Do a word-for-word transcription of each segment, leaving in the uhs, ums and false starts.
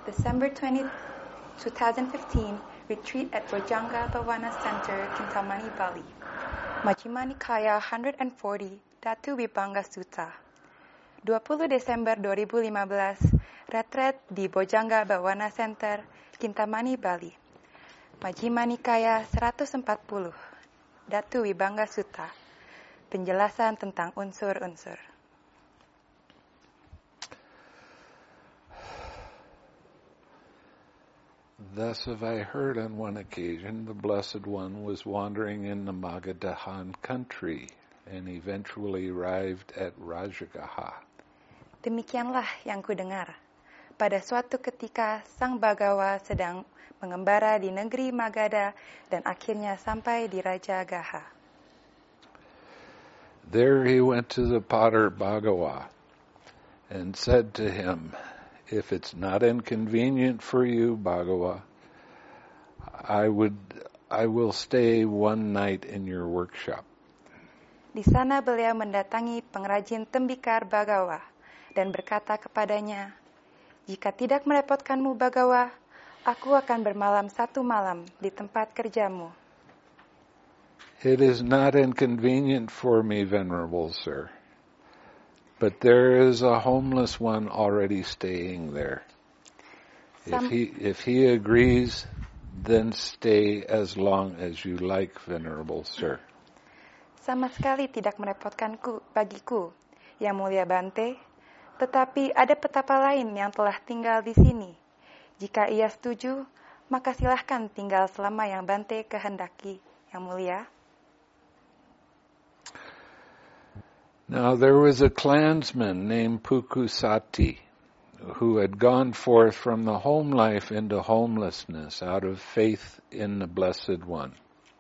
December twentieth, twenty fifteen, retreat at Bojangga Bawana Center, Kintamani, Bali. Majjhima Nikaya one hundred forty, Datu Vibhanga Sutta. dua puluh Desember dua ribu lima belas, retret di Bojangga Bawana Center, Kintamani, Bali. Majjhima Nikaya seratus empat puluh, Datu Vibhanga Sutta. Penjelasan tentang unsur-unsur. Thus have I heard on one occasion the Blessed One was wandering in the Magadhan country and eventually arrived at Rajagaha. Demikianlah yang kudengar. Pada suatu ketika Sang Bagawa sedang mengembara di negeri Magadha dan akhirnya sampai di Rajagaha. There he went to the potter Bagawa and said to him, "If it's not inconvenient for you, Bagawa, I would, I will stay one night in your workshop." Di sana beliau mendatangi pengrajin tembikar Bagawa dan berkata kepadanya, "Jika tidak merepotkanmu, Bagawa, aku akan bermalam satu malam di tempat kerjamu." It is not inconvenient for me, Venerable Sir. But there is a homeless one already staying there. If he if he agrees, then stay as long as you like, Venerable Sir. Sama sekali tidak merepotkanku bagiku, Yang Mulia Bante, tetapi ada petapa lain yang telah tinggal di sini. Jika ia setuju, maka silahkan tinggal selama yang Bante kehendaki, Yang Mulia. Now there was a clansman named Pukusati who had gone forth from the home life into homelessness out of faith in the Blessed One.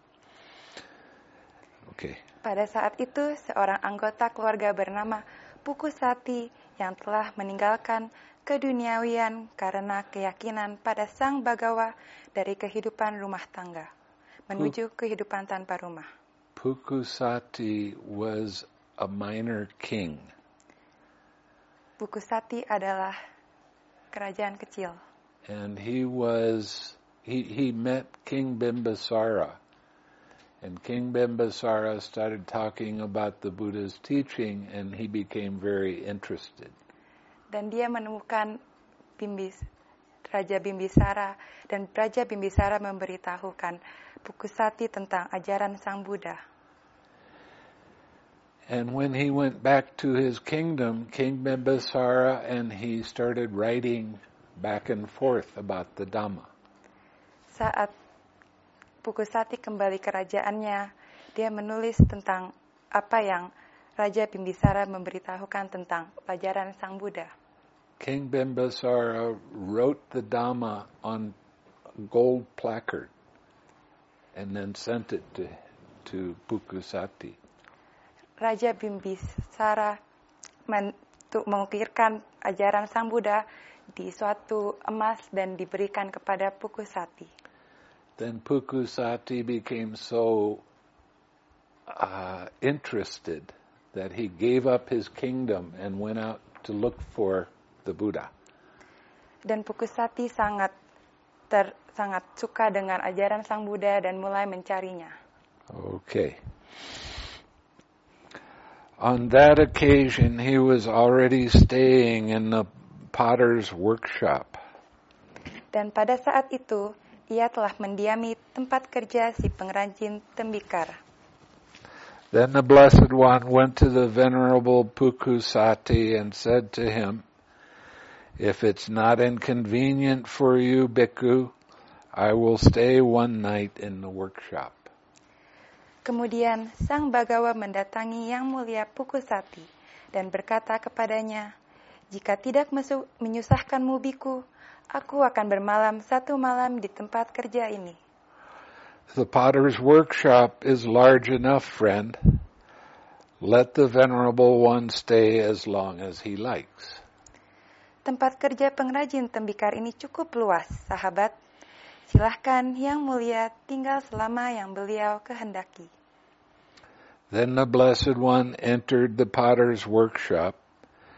Okay. Pada saat itu, seorang anggota keluarga bernama Pukusati yang telah meninggalkan keduniawian karena keyakinan pada Sang Bagawa dari kehidupan rumah tangga menuju kehidupan tanpa rumah. Pukusati was a minor king. Pukusati adalah kerajaan kecil. And he was he he met King Bimbisara. And King Bimbisara started talking about the Buddha's teaching and he became very interested. Dan dia menemukan Bimbis Raja Bimbisara dan Raja Bimbisara memberitahukan Pukusati tentang ajaran Sang Buddha. And when he went back to his kingdom, King Bimbisara and he started writing back and forth about the Dhamma. Saat Pukusati kembali ke kerajaannya, dia menulis tentang apa yang Raja Bimbisara memberitahukan tentang pelajaran Sang Buddha. King Bimbisara wrote the Dhamma on a gold placard and then sent it to, to Pukusati. Raja Bimbisara mengukirkan ajaran Sang Buddha di suatu emas dan diberikan kepada Pukusati. Then Pukusati became so uh, interested that he gave up his kingdom and went out to look for the Buddha. Dan Pukusati sangat ter, sangat suka dengan ajaran Sang Buddha dan mulai mencarinya. Okay. On that occasion, he was already staying in the potter's workshop. Dan pada saat itu, ia telah mendiami tempat kerja si pengrajin tembikar. Then the Blessed One went to the Venerable Pukusati and said to him, "If it's not inconvenient for you, Bhikkhu, I will stay one night in the workshop." Kemudian Sang Bagawa mendatangi Yang Mulia Pukusati dan berkata kepadanya, "Jika tidak menyusahkanmu, Biku, aku akan bermalam satu malam di tempat kerja ini." The potter's workshop is large enough, friend. Let the Venerable One stay as long as he likes. Tempat kerja pengrajin tembikar ini cukup luas, sahabat. Silahkan Yang Mulia tinggal selama yang beliau kehendaki. Then the Blessed One entered the potter's workshop,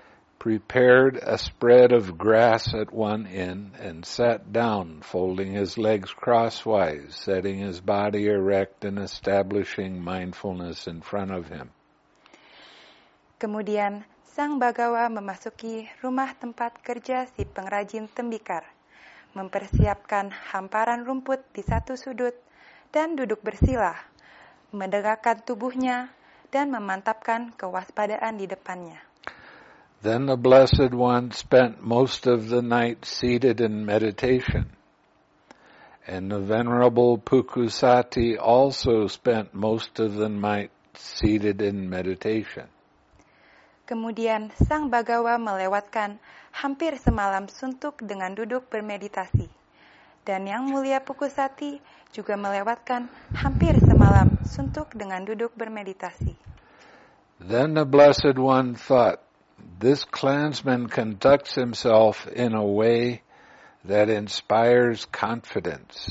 prepared a spread of grass at one end, and sat down, folding his legs crosswise, setting his body erect and establishing mindfulness in front of him. Kemudian sang Bagawa memasuki rumah tempat kerja si pengrajin tembikar, mempersiapkan hamparan rumput di satu sudut, dan duduk bersila, mendegakkan tubuhnya, dan memantapkan kewaspadaan di depannya. Then the Blessed One spent most of the night seated in meditation, and the Venerable Pukusati also spent most of the night seated in meditation. Kemudian sang Bagawa melewatkan hampir semalam suntuk dengan duduk bermeditasi, dan Yang Mulia Pukusati juga melewatkan hampir semalam suntuk dengan duduk bermeditasi. Then the Blessed One thought, this clansman conducts himself in a way that inspires confidence.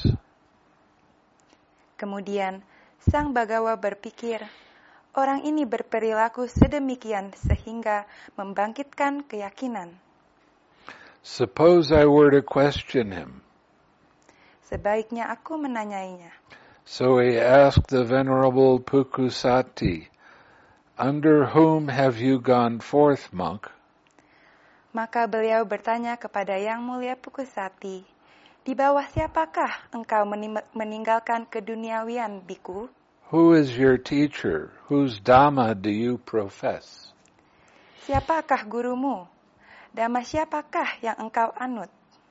Kemudian sang Bagawa berpikir, orang ini berperilaku sedemikian sehingga membangkitkan keyakinan. Suppose I were to question him. Sebaiknya aku menanyainya. So he asked the Venerable Pukusati, under whom have you gone forth, monk? Maka beliau bertanya kepada Yang Mulia Pukusati, di bawah siapakah engkau meninggalkan keduniawian, biku? Who is your teacher? Whose Dhamma do you profess? Siapakah gurumu? Dhamma siapakah yang engkau anut?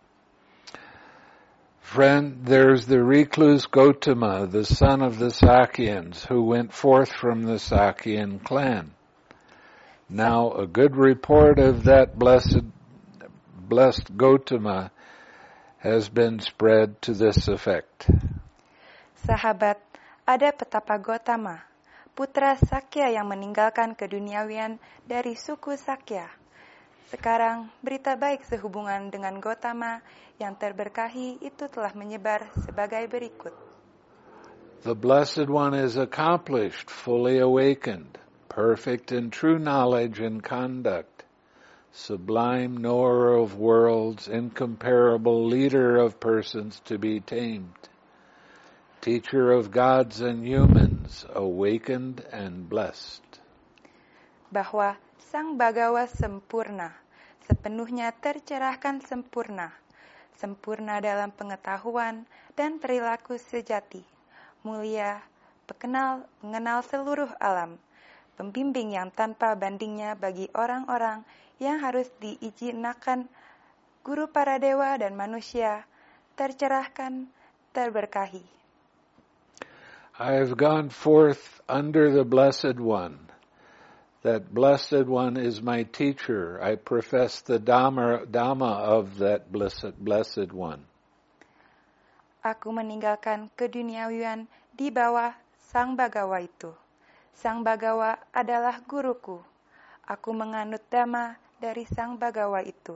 Friend, there's the recluse Gotama, the son of the Sakyans, who went forth from the Sakyan clan. Now, a good report of that blessed, blessed Gotama has been spread to this effect. Sahabat, ada petapa Gotama, putra Sakya yang meninggalkan keduniawian dari suku Sakya. Sekarang, berita baik sehubungan dengan Gotama yang terberkahi itu telah menyebar sebagai berikut. The Blessed One is accomplished, fully awakened, perfect in true knowledge and conduct, sublime knower of worlds, incomparable leader of persons to be tamed, teacher of gods and humans, awakened and blessed. Bahwa sang Bagawa sempurna, sepenuhnya tercerahkan sempurna, sempurna dalam pengetahuan dan perilaku sejati, mulia, pekenal, mengenal seluruh alam, pembimbing yang tanpa bandingnya bagi orang-orang yang harus diijinakan, guru para dewa dan manusia, tercerahkan, terberkahi. I have gone forth under the Blessed One. That Blessed One is my teacher. I profess the Dhamma, Dhamma of that blessed, blessed One. Aku meninggalkan keduniawian di bawah sang Bagawa itu. Sang Bagawa adalah guruku. Aku menganut Dhamma dari sang Bagawa itu.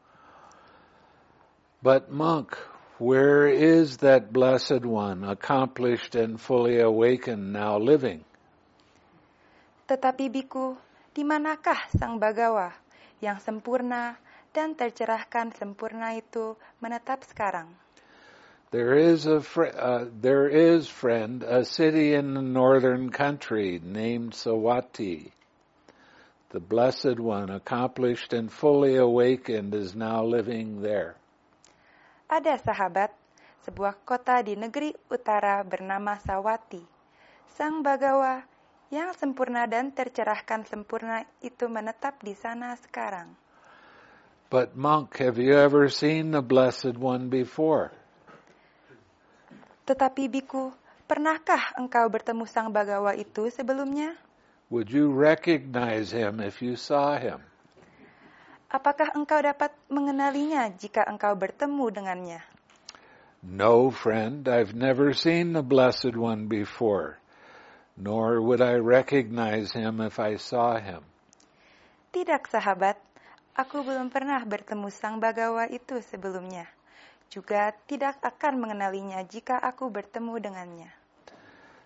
But monk, where is that Blessed One, accomplished and fully awakened, now living? Tetapi biku, di manakah sang Bagawa yang sempurna dan tercerahkan sempurna itu menetap sekarang? There is a fr- uh, there is, friend, a city in the northern country named Sawati. The Blessed One, accomplished and fully awakened, is now living there. Ada sahabat, sebuah kota di negeri utara bernama Sawati. Sang Bagawa yang sempurna dan tercerahkan sempurna itu menetap di sana sekarang. But monk, have you ever seen the Blessed One before? Tetapi biku, pernahkah engkau bertemu sang Bagawa itu sebelumnya? Would you recognize him if you saw him? Apakah engkau dapat mengenalinya jika engkau bertemu dengannya? No, friend, I've never seen the Blessed One before. Nor would I recognize him if I saw him. Tidak, sahabat. Aku belum pernah bertemu sang Bagawa itu sebelumnya. Juga tidak akan mengenalinya jika aku bertemu dengannya.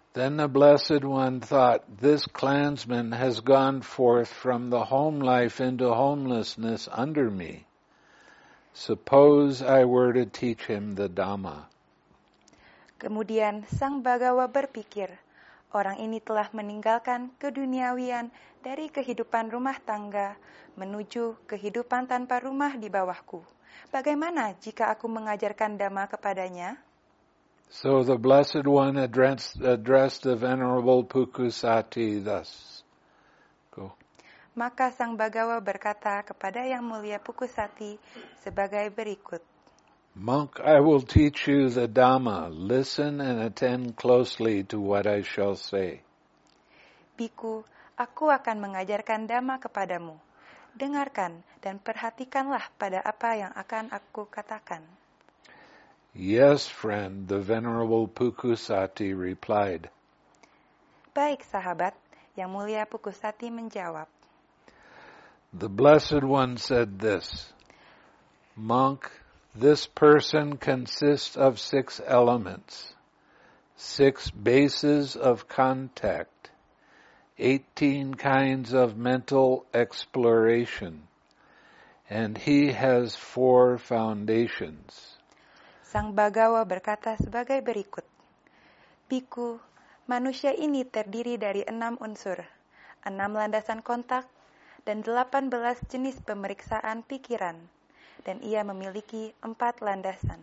Then the Blessed One thought, this clansman has gone forth from the home life into homelessness under me. Suppose I were to teach him the Dhamma. Kemudian Sang Bagawa berpikir, orang ini telah meninggalkan keduniawian dari kehidupan rumah tangga menuju kehidupan tanpa rumah di bawahku. Bagaimana jika aku mengajarkan Dhamma kepadanya? So the Blessed One addressed, addressed the Venerable Pukusati thus. Go. Maka Sang Bagawa berkata kepada Yang Mulia Pukusati sebagai berikut. Monk, I will teach you the Dhamma. Listen and attend closely to what I shall say. Biku, aku akan mengajarkan Dhamma kepadamu. Dengarkan dan perhatikanlah pada apa yang akan aku katakan. Yes, friend, the Venerable Pukusati replied. Baik, sahabat, Yang Mulia Pukusati menjawab. The Blessed One said this, Monk, this person consists of six elements, six bases of contact, eighteen kinds of mental exploration, and he has four foundations. Sang Bagawa berkata sebagai berikut. Biku, manusia ini terdiri dari enam unsur, enam landasan kontak, dan delapan belas jenis pemeriksaan pikiran, dan ia memiliki empat landasan.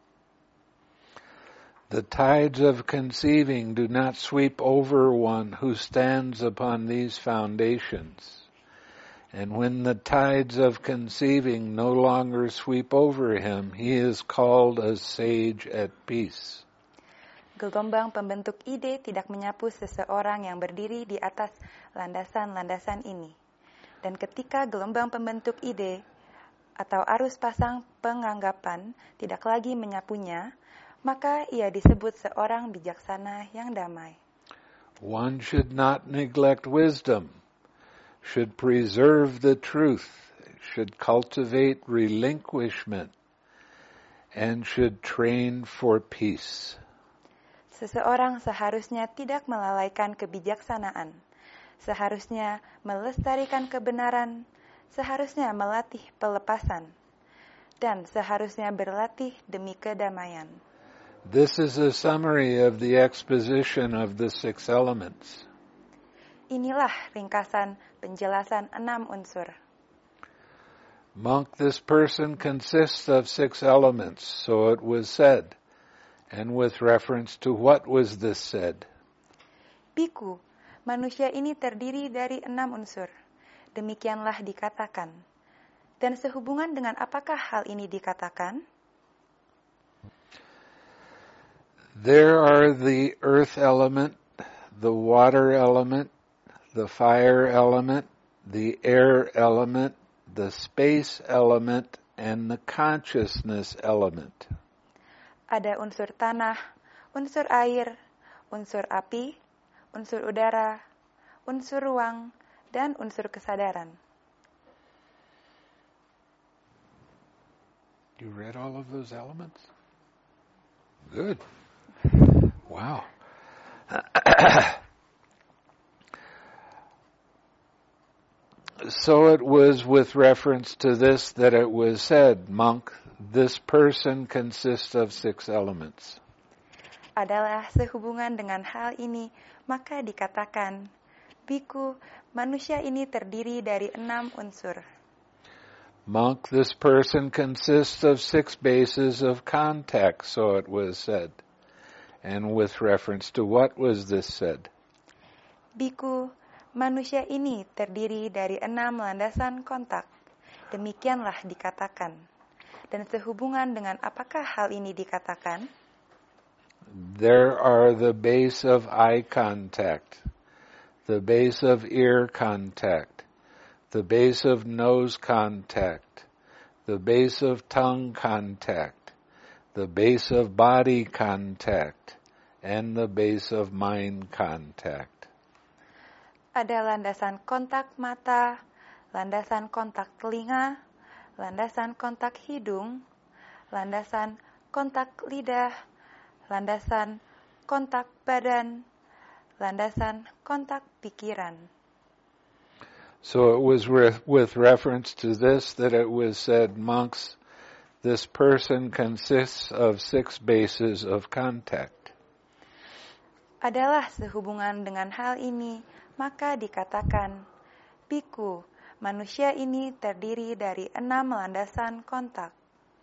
The tides of conceiving do not sweep over one who stands upon these foundations. And when the tides of conceiving no longer sweep over him, he is called a sage at peace. Gelombang pembentuk ide tidak menyapu seseorang yang berdiri di atas landasan-landasan ini. Dan ketika gelombang pembentuk ide atau arus pasang penganggapan tidak lagi menyapunya, maka ia disebut seorang bijaksana yang damai. One should not neglect wisdom, should preserve the truth, should cultivate relinquishment, and should train for peace. Seseorang seharusnya tidak melalaikan kebijaksanaan, seharusnya melestarikan kebenaran, seharusnya melatih pelepasan, dan seharusnya berlatih demi kedamaian. This is a summary of the exposition of the six elements. Inilah ringkasan penjelasan enam unsur. Monk, this person consists of six elements, so it was said. And with reference to what was this said? Biku, manusia ini terdiri dari enam unsur. Demikianlah dikatakan. Dan sehubungan dengan apakah hal ini dikatakan? There are the earth element, the water element, the fire element, the air element, the space element, and the consciousness element. Ada unsur tanah, unsur air, unsur api, unsur udara, unsur ruang, dan unsur kesadaran. You read all of those elements? Good. Wow. So it was with reference to this that it was said, Monk, this person consists of six elements. Adalah sehubungan dengan hal ini, maka dikatakan, Biku, manusia ini terdiri dari enam unsur. Monk, this person consists of six bases of contact, so it was said. And with reference to what was this said? Biku, manusia ini terdiri dari enam landasan kontak. Demikianlah dikatakan. Dan sehubungan dengan apakah hal ini dikatakan? There are the base of eye contact, the base of ear contact, the base of nose contact, the base of tongue contact, the base of body contact, and the base of mind contact. Ada landasan kontak mata, landasan kontak telinga, landasan kontak hidung, landasan kontak lidah, landasan kontak badan, landasan kontak pikiran. So it was re- with reference to this that it was said, monks, this person consists of six bases of contact. Adalah sehubungan dengan hal ini, maka dikatakan, Biku, manusia ini terdiri dari enam landasan kontak.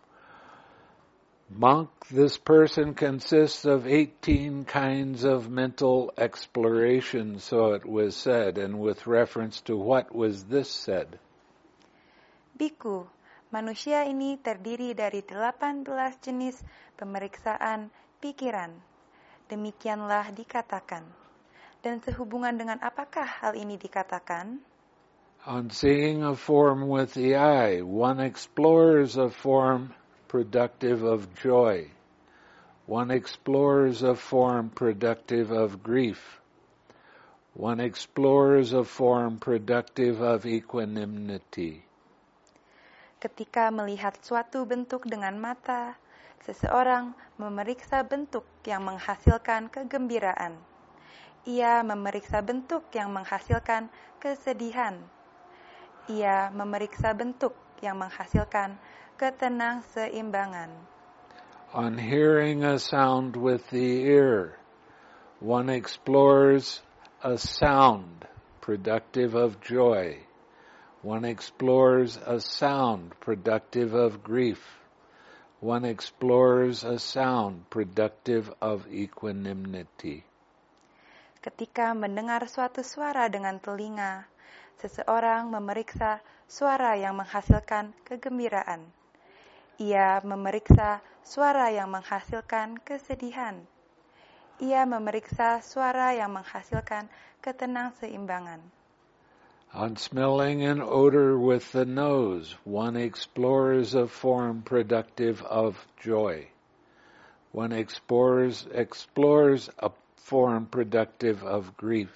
Monk, this person consists of eighteen kinds of mental exploration, so it was said, and with reference to what was this said? Biku, manusia ini terdiri dari delapan belas jenis pemeriksaan pikiran. Demikianlah dikatakan. Dan sehubungan dengan apakah hal ini dikatakan? On seeing a form with the eye, one explores a form productive of joy. One explores a form productive of grief. One explores a form productive of equanimity. Ketika melihat suatu bentuk dengan mata, seseorang memeriksa bentuk yang menghasilkan kegembiraan. Ia memeriksa bentuk yang menghasilkan kesedihan. Ia memeriksa bentuk yang menghasilkan ketenang-seimbangan. On hearing a sound with the ear, one explores a sound productive of joy. One explores a sound productive of grief. One explores a sound productive of equanimity. Ketika mendengar suatu suara dengan telinga, seseorang memeriksa suara yang menghasilkan kegembiraan. Ia memeriksa suara yang menghasilkan kesedihan. Ia memeriksa suara yang menghasilkan ketenang-seimbangan. On smelling an odor with the nose, one explores a form productive of joy. One explores, explores a form productive of grief.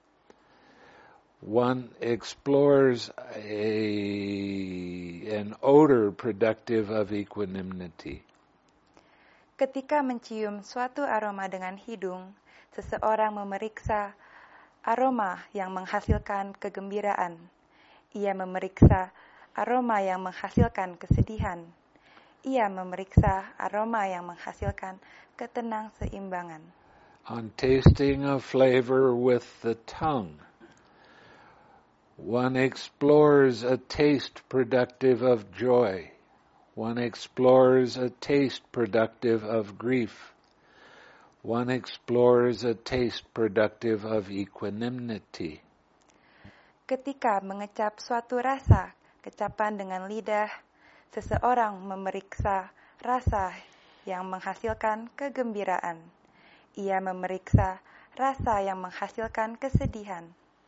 One explores a, an odor productive of equanimity. Ketika mencium suatu aroma dengan hidung, seseorang memeriksa aroma yang menghasilkan kegembiraan. Ia memeriksa aroma yang menghasilkan kesedihan. Ia memeriksa aroma yang menghasilkan ketenang-seimbangan. On tasting a flavor with the tongue, one explores a taste productive of joy. One explores a taste productive of grief. One explores a taste productive of equanimity. Ketika mengecap suatu rasa, kecapan dengan lidah, seseorang memeriksa rasa yang menghasilkan kegembiraan. Ia memeriksa rasa yang menghasilkan kesedihan.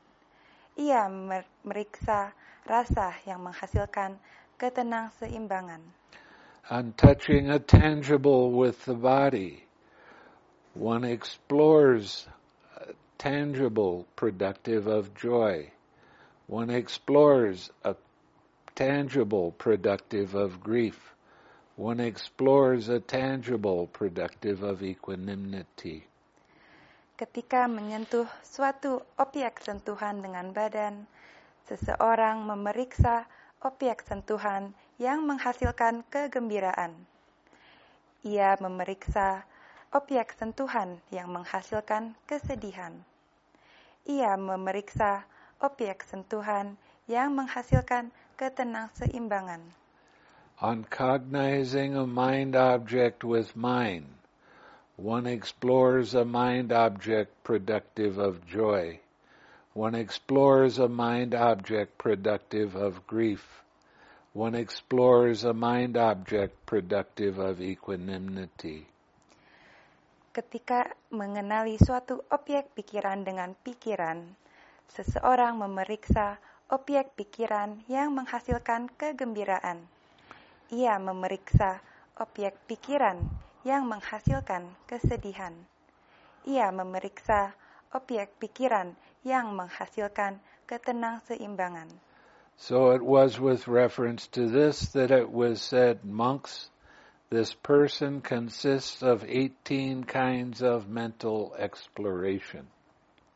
Ia memeriksa rasa yang menghasilkan ketenang-seimbangan. On touching a tangible with the body, one explores a tangible productive of joy. One explores a tangible productive of grief. One explores a tangible productive of equanimity. Ketika menyentuh suatu objek sentuhan dengan badan, seseorang memeriksa objek sentuhan yang menghasilkan kegembiraan. Ia memeriksa objek sentuhan yang menghasilkan kesedihan. Ia memeriksa objek sentuhan yang menghasilkan ketenang-seimbangan. On cognizing a mind object with mind, one explores a mind object productive of joy. One explores a mind object productive of grief. One explores a mind object productive of equanimity. Ketika mengenali suatu objek pikiran dengan pikiran, seseorang memeriksa objek pikiran yang menghasilkan kegembiraan. Ia memeriksa objek pikiran yang menghasilkan kesedihan. Ia memeriksa objek pikiran yang menghasilkan ketenang-seimbangan. So it was with reference to this that it was said, monks, this person consists of eighteen kinds of mental exploration.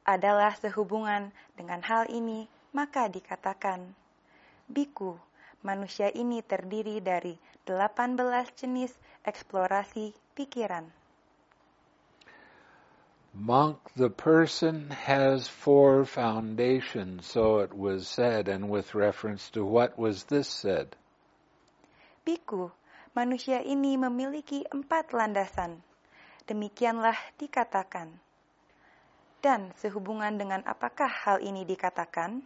adalah sehubungan dengan hal ini, maka dikatakan, biku, manusia ini terdiri dari delapan belas jenis eksplorasi pikiran. Monk, the person has four foundations, so it was said, and with reference to what was this said? Biku, manusia ini memiliki empat landasan. Demikianlah dikatakan. Dan sehubungan dengan apakah hal ini dikatakan?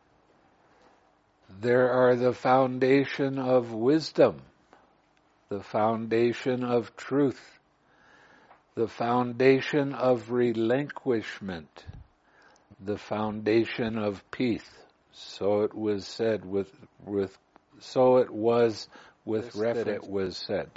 There are the foundation of wisdom, the foundation of truth, the foundation of relinquishment, the foundation of peace. So it was said with with so it was with reference it was said.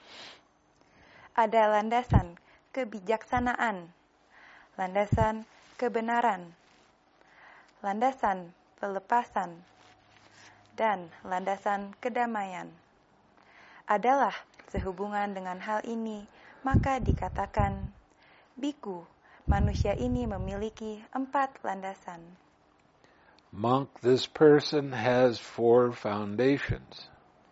Ada landasan kebijaksanaan, landasan kebenaran, landasan pelepasan, dan landasan kedamaian. Adalah sehubungan dengan hal ini, maka dikatakan, biku, manusia ini memiliki empat landasan. Monk, this person has four foundations.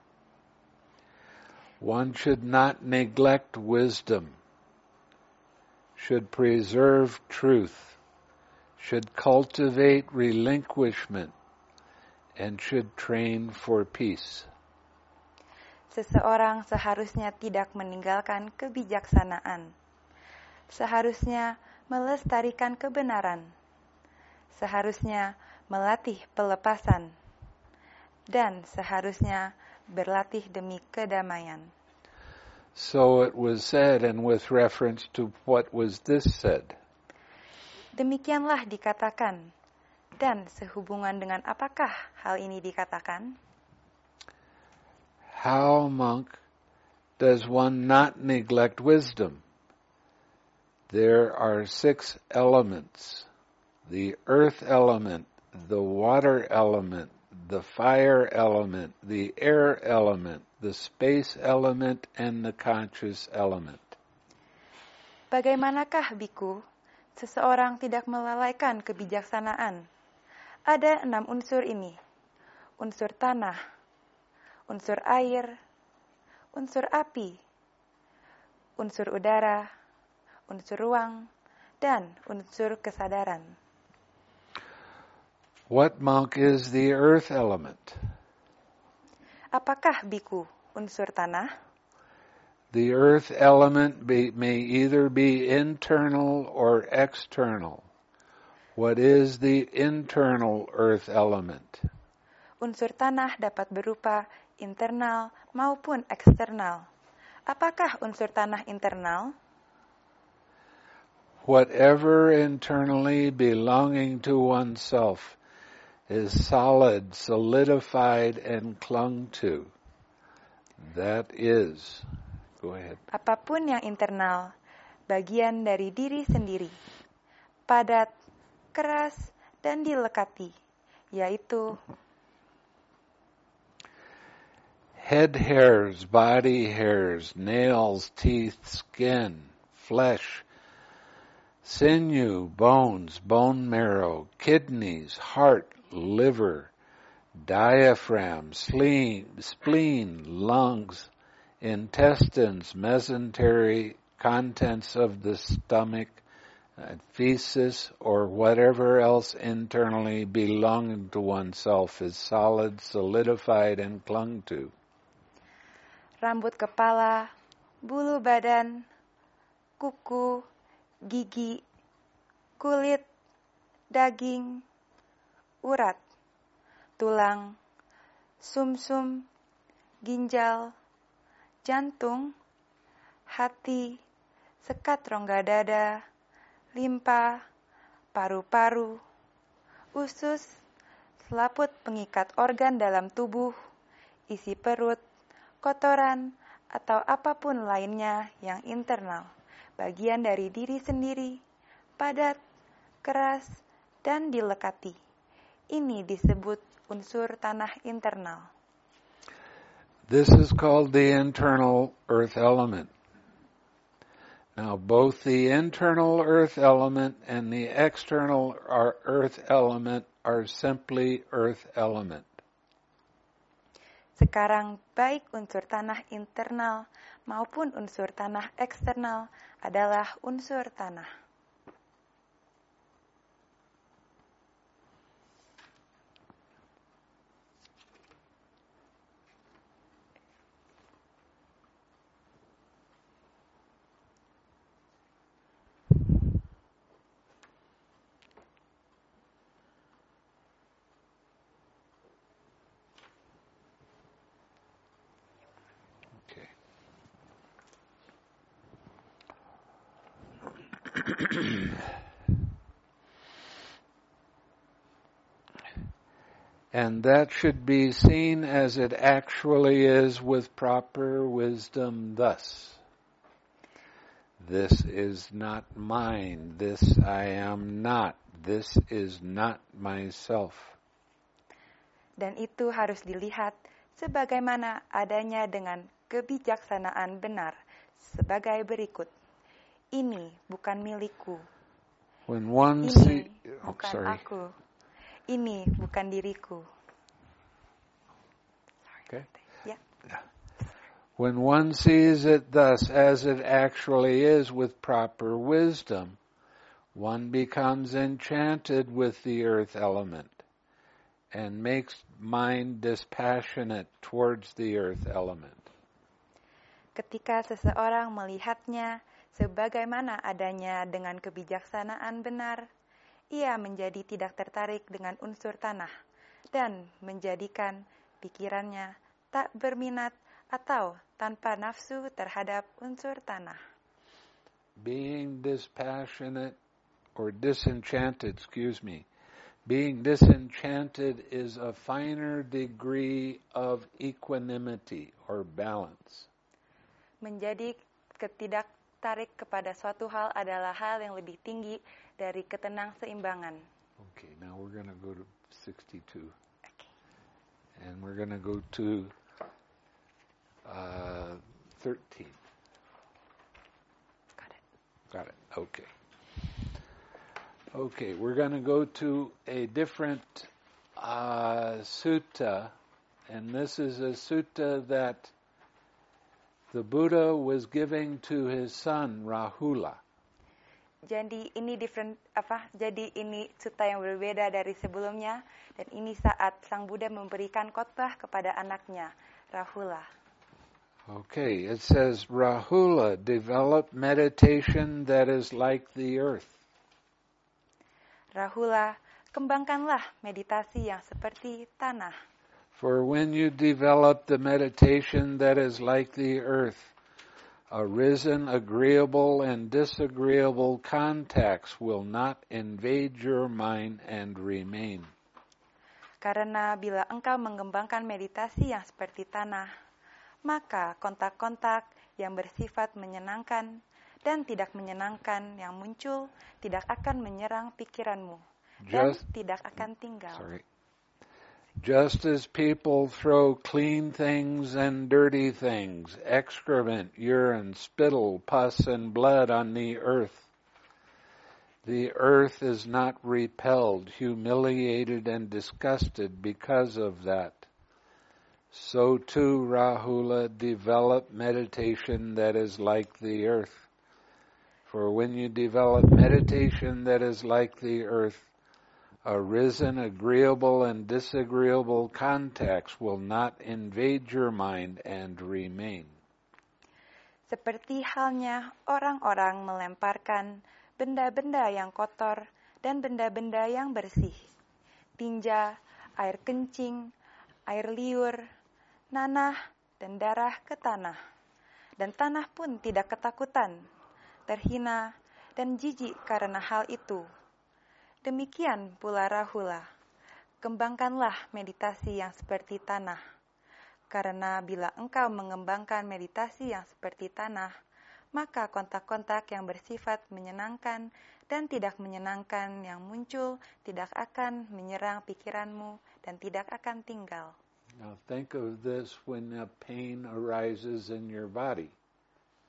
One should not neglect wisdom, should preserve truth, should cultivate relinquishment, and should train for peace. Seseorang seharusnya tidak meninggalkan kebijaksanaan. Seharusnya melestarikan kebenaran. Seharusnya melatih pelepasan. Dan seharusnya berlatih demi kedamaian. So it was said, and with reference to what was this said? Demikianlah dikatakan. Dan sehubungan dengan apakah hal ini dikatakan? How, monk, does one not neglect wisdom? There are six elements. The earth element, the water element, the fire element, the air element, the space element, and the conscious element. Bagaimanakah, biku, seseorang tidak melalaikan kebijaksanaan? Ada enam unsur ini. Unsur tanah, unsur air, unsur api, unsur udara, unsur ruang, dan unsur kesadaran. What, monk, is the earth element? Apakah, biku, unsur tanah? The earth element be, may either be internal or external. What is the internal earth element? Unsur tanah dapat berupa internal maupun eksternal. Apakah unsur tanah internal? Whatever internally belonging to oneself is solid, solidified, and clung to. That is, go ahead. Apapun yang internal, bagian dari diri sendiri, padat, keras, dan dilekati, yaitu head hairs, body hairs, nails, teeth, skin, flesh, sinew, bones, bone marrow, kidneys, heart, liver, diaphragm, spleen, spleen, lungs, intestines, mesentery, contents of the stomach, uh, feces, or whatever else internally belonging to oneself is solid, solidified, and clung to. Rambut kepala, bulu badan, kuku, gigi, kulit, daging, urat, tulang, sumsum, ginjal, jantung, hati, sekat rongga dada, limpa, paru-paru, usus, selaput pengikat organ dalam tubuh, isi perut, kotoran, atau apapun lainnya yang internal, bagian dari diri sendiri, padat, keras, dan dilekati. Ini disebut unsur tanah internal. This is called the internal earth element. Now, both the internal earth element and the external earth element are simply earth element. Sekarang baik unsur tanah internal maupun unsur tanah eksternal adalah unsur tanah. And that should be seen as it actually is with proper wisdom thus. This is not mine. This I am not. This is not myself. Dan itu harus dilihat sebagaimana adanya dengan kebijaksanaan benar sebagai berikut. Ini bukan milikku. When one Ini see, oh, bukan sorry. aku. Ini bukan diriku. Okay. Yeah. When one sees it thus as it actually is with proper wisdom, one becomes enchanted with the earth element and makes mind dispassionate towards the earth element. Ketika seseorang melihatnya sebagaimana adanya dengan kebijaksanaan benar, ia menjadi tidak tertarik dengan unsur tanah dan menjadikan pikirannya tak berminat atau tanpa nafsu terhadap unsur tanah. Being dispassionate or disenchanted, excuse me, being disenchanted is a finer degree of equanimity or balance. Menjadi ketidaktarik kepada suatu hal adalah hal yang lebih tinggi dari ketenang-seimbangan. Okay, now we're going to go to sixty-two. Okay. And we're going to go to uh, thirteen. Got it. Got it. Okay. Okay, we're going to go to a different uh, sutta, and this is a sutta that the Buddha was giving to his son Rahula. Jadi ini different apa? Jadi ini sutta yang berbeda dari sebelumnya, dan ini saat Sang Buddha memberikan khotbah kepada anaknya Rahula. Okay, it says Rahula, develop meditation that is like the earth. Rahula, kembangkanlah meditasi yang seperti tanah. For when you develop the meditation that is like the earth, arisen agreeable and disagreeable contacts will not invade your mind and remain. Karena bila engkau mengembangkan meditasi yang seperti tanah, maka kontak-kontak yang bersifat menyenangkan dan tidak menyenangkan yang muncul tidak akan menyerang pikiranmu dan Just, tidak akan tinggal. Sorry. Just as people throw clean things and dirty things, excrement, urine, spittle, pus, and blood on the earth, the earth is not repelled, humiliated, and disgusted because of that. So too, Rahula, develop meditation that is like the earth. For when you develop meditation that is like the earth, arisen agreeable and disagreeable contacts will not invade your mind and remain. Seperti halnya orang-orang melemparkan benda-benda yang kotor dan benda-benda yang bersih, tinja, air kencing, air liur, nanah, dan darah ke tanah. Dan tanah pun tidak ketakutan, terhina, dan jijik karena hal itu. Demikian pula Rahula, kembangkanlah meditasi yang seperti tanah. Karena bila engkau mengembangkan meditasi yang seperti tanah, maka kontak-kontak yang bersifat menyenangkan dan tidak menyenangkan yang muncul tidak akan menyerang pikiranmu dan tidak akan tinggal. Now think of this when a pain arises in your body.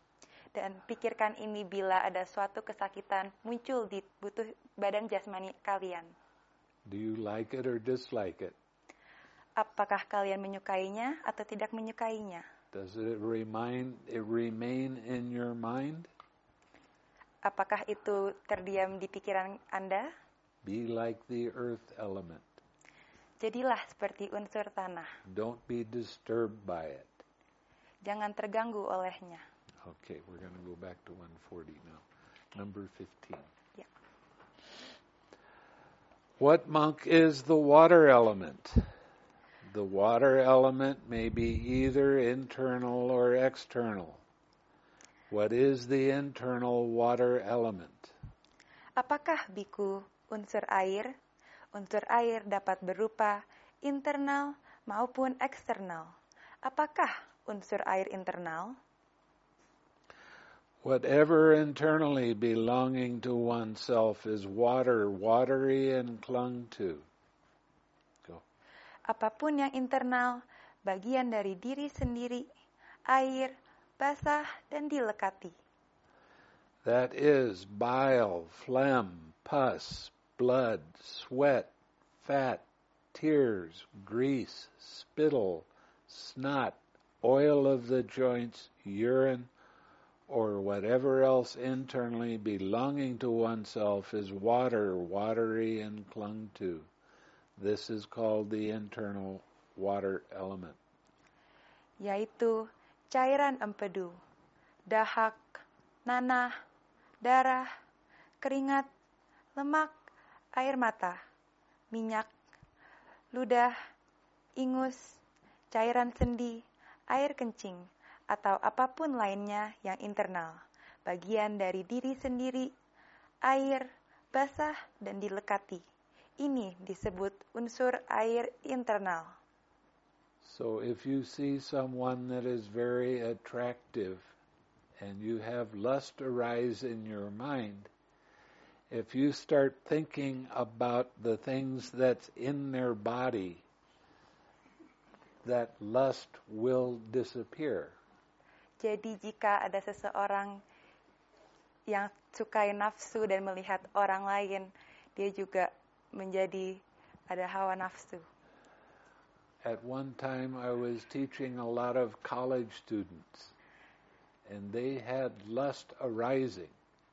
Dan pikirkan ini bila ada suatu kesakitan muncul di butuh badan jasmani kalian. Do you like it or dislike it? Apakah kalian menyukainya atau tidak menyukainya? Does it remind it remain in your mind? Apakah itu terdiam di pikiran Anda? Be like the earth element. Jadilah seperti unsur tanah. Don't be disturbed by it. Jangan terganggu olehnya. Okay, we're going to go back to one forty now. Number fifteen. Ya. What monk is the water element? The water element may be either internal or external. What is the internal water element? Apakah biku unsur air? Unsur air dapat berupa internal maupun eksternal. Apakah unsur air internal? Whatever internally belonging to oneself is water, watery and clung to. Go. Apapun yang internal, bagian dari diri sendiri, air, basah, dan dilekati. That is bile, phlegm, pus, blood, sweat, fat, tears, grease, spittle, snot, oil of the joints, urine, or whatever else internally belonging to oneself is water, watery and clung to. This is called the internal water element. Yaitu cairan empedu, dahak, nanah, darah, keringat, lemak, air mata, minyak, ludah, ingus, cairan sendi, air kencing, atau apapun lainnya yang internal, bagian dari diri sendiri, air, basah, dan dilekati. Ini disebut unsur air internal. So if you see someone that is very attractive and you have lust arise in your mind, if you start thinking about the things that's in their body, that lust will disappear. Jadi jika ada seseorang yang sukai nafsu dan melihat orang lain, dia juga menjadi ada hawa nafsu. At one time I was teaching a lot of college students and they had lust arising.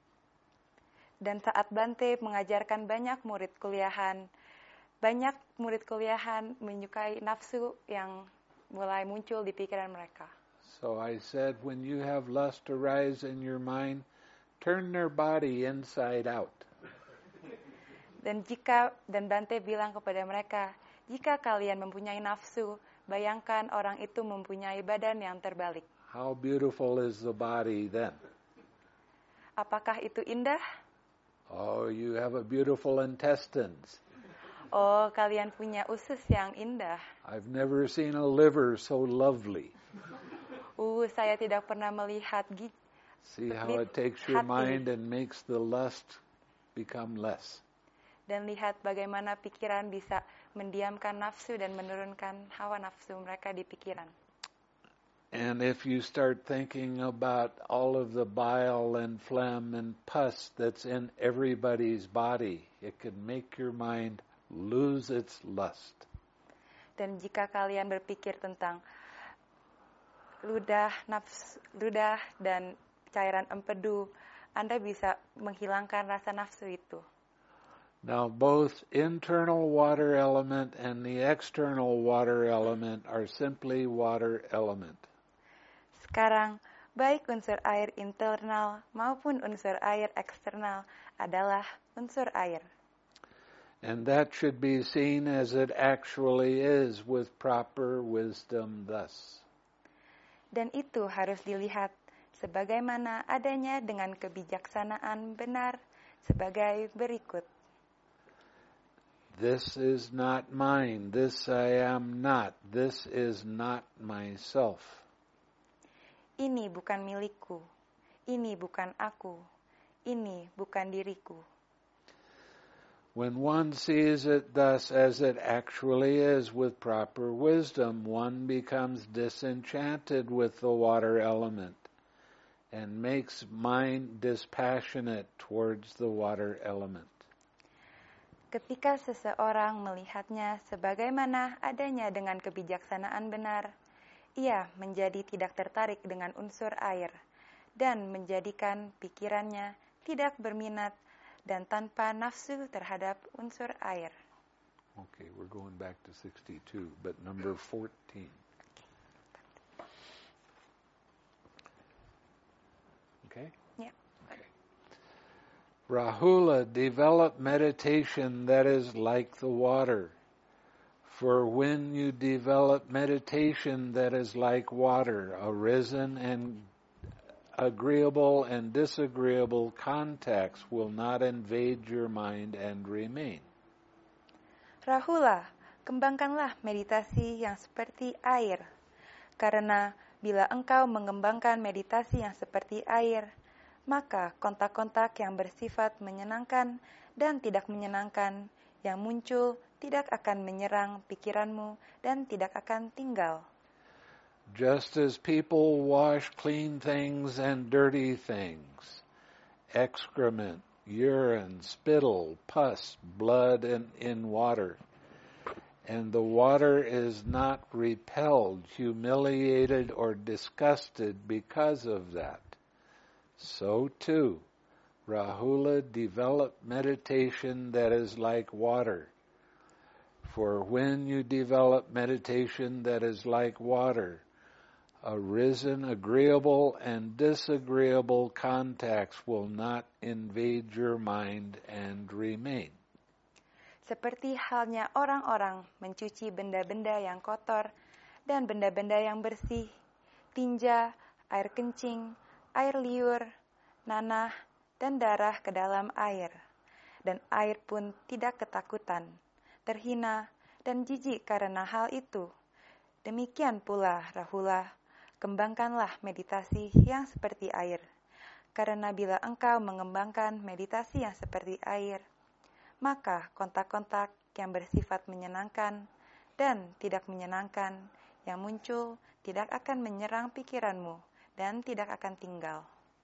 Dan saat Bante mengajarkan banyak murid kuliahan, banyak murid kuliahan menyukai nafsu yang mulai muncul di pikiran mereka. So I said, when you have lust arise in your mind, turn their body inside out. Dan jika dan Bante bilang kepada mereka, jika kalian mempunyai nafsu, bayangkan orang itu mempunyai badan yang terbalik. How beautiful is the body then? Apakah itu indah? Oh, you have a beautiful intestines. Oh, kalian punya usus yang indah. I've never seen a liver so lovely. Uh, saya tidak pernah melihat gigi. See how it takes your mind and makes the lust become less. Dan lihat bagaimana pikiran bisa mendiamkan nafsu dan menurunkan hawa nafsu mereka di pikiran. And if you start thinking about all of the bile and phlegm and pus that's in everybody's body, it can make your mind lose its lust. Dan jika kalian berpikir tentang ludah, nafsu, ludah dan cairan empedu, Anda bisa menghilangkan rasa nafsu itu. Now both internal water element and the external water element are simply water element. Sekarang, baik unsur air internal maupun unsur air eksternal adalah unsur air. And that should be seen as it actually is with proper wisdom thus. Dan itu harus dilihat sebagaimana adanya dengan kebijaksanaan benar sebagai berikut. This is not mine, this I am not, this is not myself. Ini bukan milikku, ini bukan aku, ini bukan diriku. When one sees it thus as it actually is with proper wisdom, one becomes disenchanted with the water element and makes mind dispassionate towards the water element. Ketika seseorang melihatnya sebagaimana adanya dengan kebijaksanaan benar, ia menjadi tidak tertarik dengan unsur air dan menjadikan pikirannya tidak berminat dan tanpa nafsu terhadap unsur air. Okay, we're going back to sixty-two, but number fourteen. Okay? Yeah. Okay. Rahula, develop meditation that is like the water. For when you develop meditation that is like water, arisen and agreeable and disagreeable contacts will not invade your mind and remain. Rahula, kembangkanlah meditasi yang seperti air. Karena bila engkau mengembangkan meditasi yang seperti air, maka kontak-kontak yang bersifat menyenangkan dan tidak menyenangkan yang muncul tidak akan menyerang pikiranmu dan tidak akan tinggal. Just as people wash clean things and dirty things, excrement, urine, spittle, pus, blood, and in water, and the water is not repelled, humiliated, or disgusted because of that, so too, Rahula, develop meditation that is like water. For when you develop meditation that is like water, arisen, agreeable, and disagreeable contacts will not invade your mind and remain. Seperti halnya orang-orang mencuci benda-benda yang kotor dan benda-benda yang bersih, tinja, air kencing, air liur, nanah, dan darah ke dalam air. Dan air pun tidak ketakutan, terhina, dan jijik karena hal itu. Demikian pula, Rahula, kembangkanlah meditasi yang seperti air. Karena bila engkau mengembangkan meditasi yang seperti air, maka kontak-kontak yang bersifat menyenangkan dan tidak menyenangkan yang muncul tidak akan menyerang pikiranmu dan tidak akan tinggal.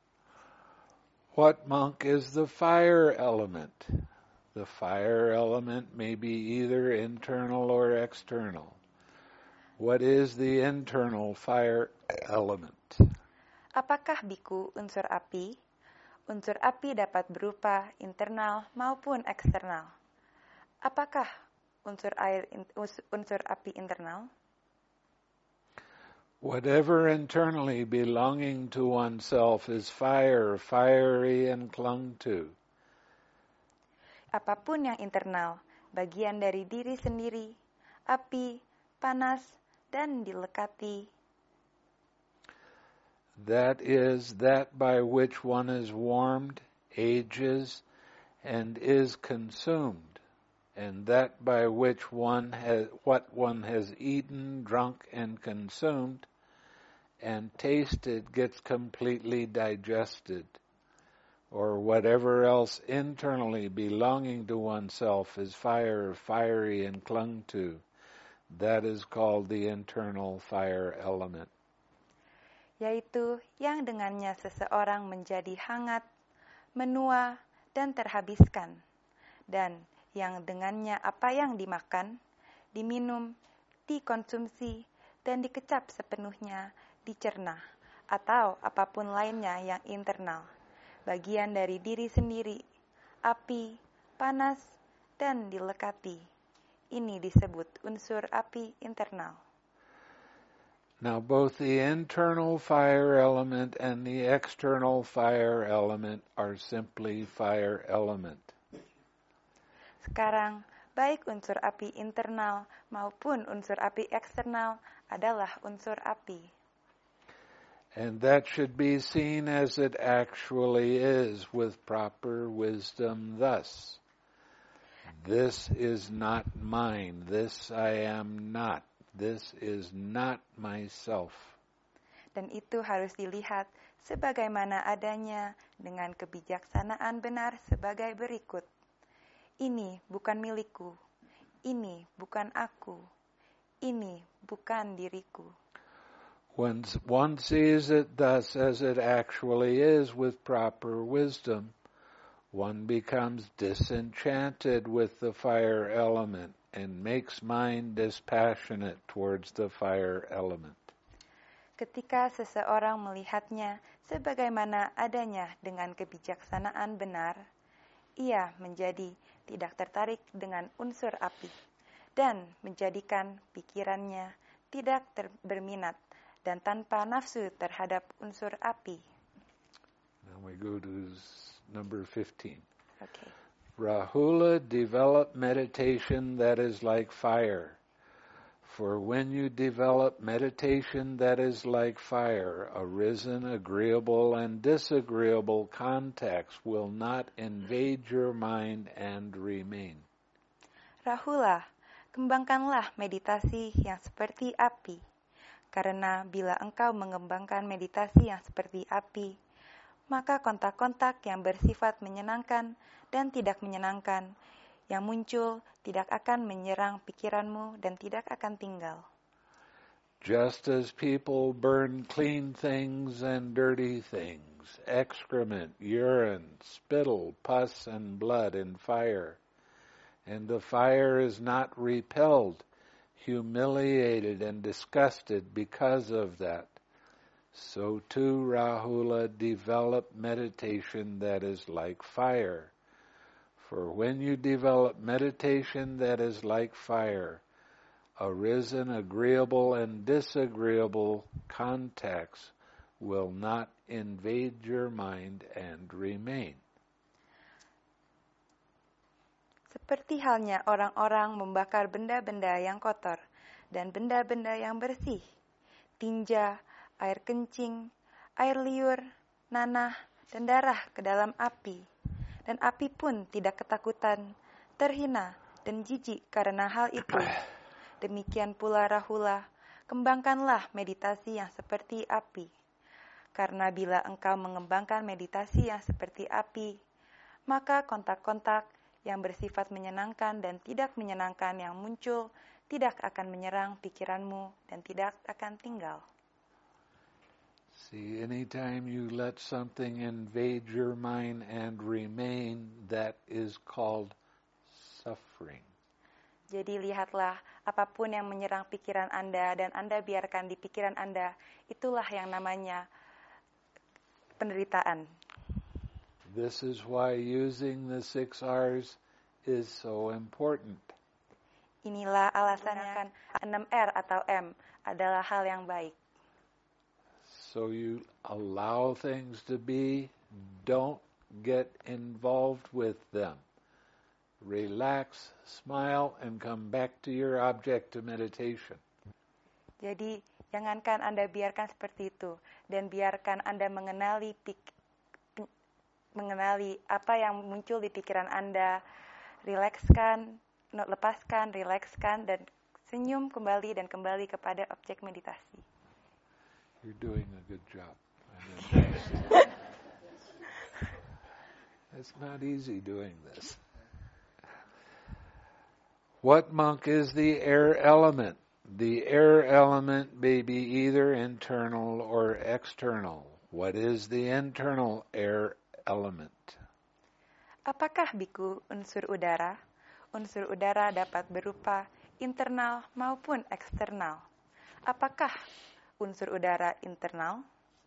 What monk is the fire element? The fire element may be either internal or external. What is the internal fire element? Apakah biku unsur api? Unsur api dapat berupa internal maupun eksternal. Apakah unsur air unsur api internal? Whatever internally belonging to oneself is fire, fiery and clung to. Apapun yang internal, bagian dari diri sendiri, api, panas, dan dilekati. That is that by which one is warmed, ages, and is consumed, and that by which one has what one has eaten, drunk, and consumed, and tasted gets completely digested, or whatever else internally belonging to oneself is fire, fiery, and clung to. That is called the internal fire element. Yaitu yang dengannya seseorang menjadi hangat, menua, dan terhabiskan, dan yang dengannya apa yang dimakan, diminum, dikonsumsi, dan dikecap sepenuhnya, dicerna, atau apapun lainnya yang internal, bagian dari diri sendiri, api, panas, dan dilekati. Ini disebut unsur api internal. Now both the internal fire element and the external fire element are simply fire element. Sekarang, baik unsur api internal maupun unsur api eksternal adalah unsur api. And that should be seen as it actually is with proper wisdom thus. This is not mine. This I am not. This is not myself. Dan itu harus dilihat sebagaimana adanya dengan kebijaksanaan benar sebagai berikut. Ini bukan milikku. Ini bukan aku. Ini bukan diriku. When one sees it thus as it actually is with proper wisdom, one becomes disenchanted with the fire element and makes mind dispassionate towards the fire element. Ketika seseorang melihatnya sebagaimana adanya dengan kebijaksanaan benar, ia menjadi tidak tertarik dengan unsur api dan menjadikan pikirannya tidak ter- berminat dan tanpa nafsu terhadap unsur api. Now we go to number fifteen. Okay. Rahula developed meditation that is like fire. For when you develop meditation that is like fire, arisen, agreeable, and disagreeable contacts will not invade your mind and remain. Rahula, kembangkanlah meditasi yang seperti api. Karena bila engkau mengembangkan meditasi yang seperti api, maka kontak-kontak yang bersifat menyenangkan dan tidak menyenangkan yang muncul tidak akan menyerang pikiranmu dan tidak akan tinggal. Just as people burn clean things and dirty things, excrement, urine, spittle, pus, and blood in fire, and the fire is not repelled, humiliated, and disgusted because of that, so too Rahula developed meditation that is like fire. For when you develop meditation that is like fire, arisen, agreeable, and disagreeable contacts will not invade your mind and remain. Seperti halnya orang-orang membakar benda-benda yang kotor dan benda-benda yang bersih, tinja, air kencing, air liur, nanah, dan darah ke dalam api. Dan api pun tidak ketakutan, terhina, dan jijik karena hal itu. Demikian pula Rahula, kembangkanlah meditasi yang seperti api. Karena bila engkau mengembangkan meditasi yang seperti api, maka kontak-kontak yang bersifat menyenangkan dan tidak menyenangkan yang muncul tidak akan menyerang pikiranmu dan tidak akan tinggal. See, anytime you let something invade your mind and remain, that is called suffering. Jadi lihatlah, apapun yang menyerang pikiran Anda dan Anda biarkan di pikiran Anda, itulah yang namanya penderitaan. This is why using the six R's is so important. Inilah alasannya enam R atau M adalah hal yang baik. So you allow things to be, don't get involved with them. Relax, smile, and come back to your object of meditation. Jadi, jangankan Anda biarkan seperti itu, dan biarkan Anda mengenali pik- mengenali apa yang muncul di pikiran Anda, rilekskan, lepaskan, rilekskan, dan senyum kembali dan kembali kepada objek meditasi. You're doing a good job. I mean, it's not easy doing this. What monk is the air element? The air element may be either internal or external. What is the internal air element? Apakah biku unsur udara? Unsur udara dapat berupa internal maupun eksternal. Apakah unsur udara internal?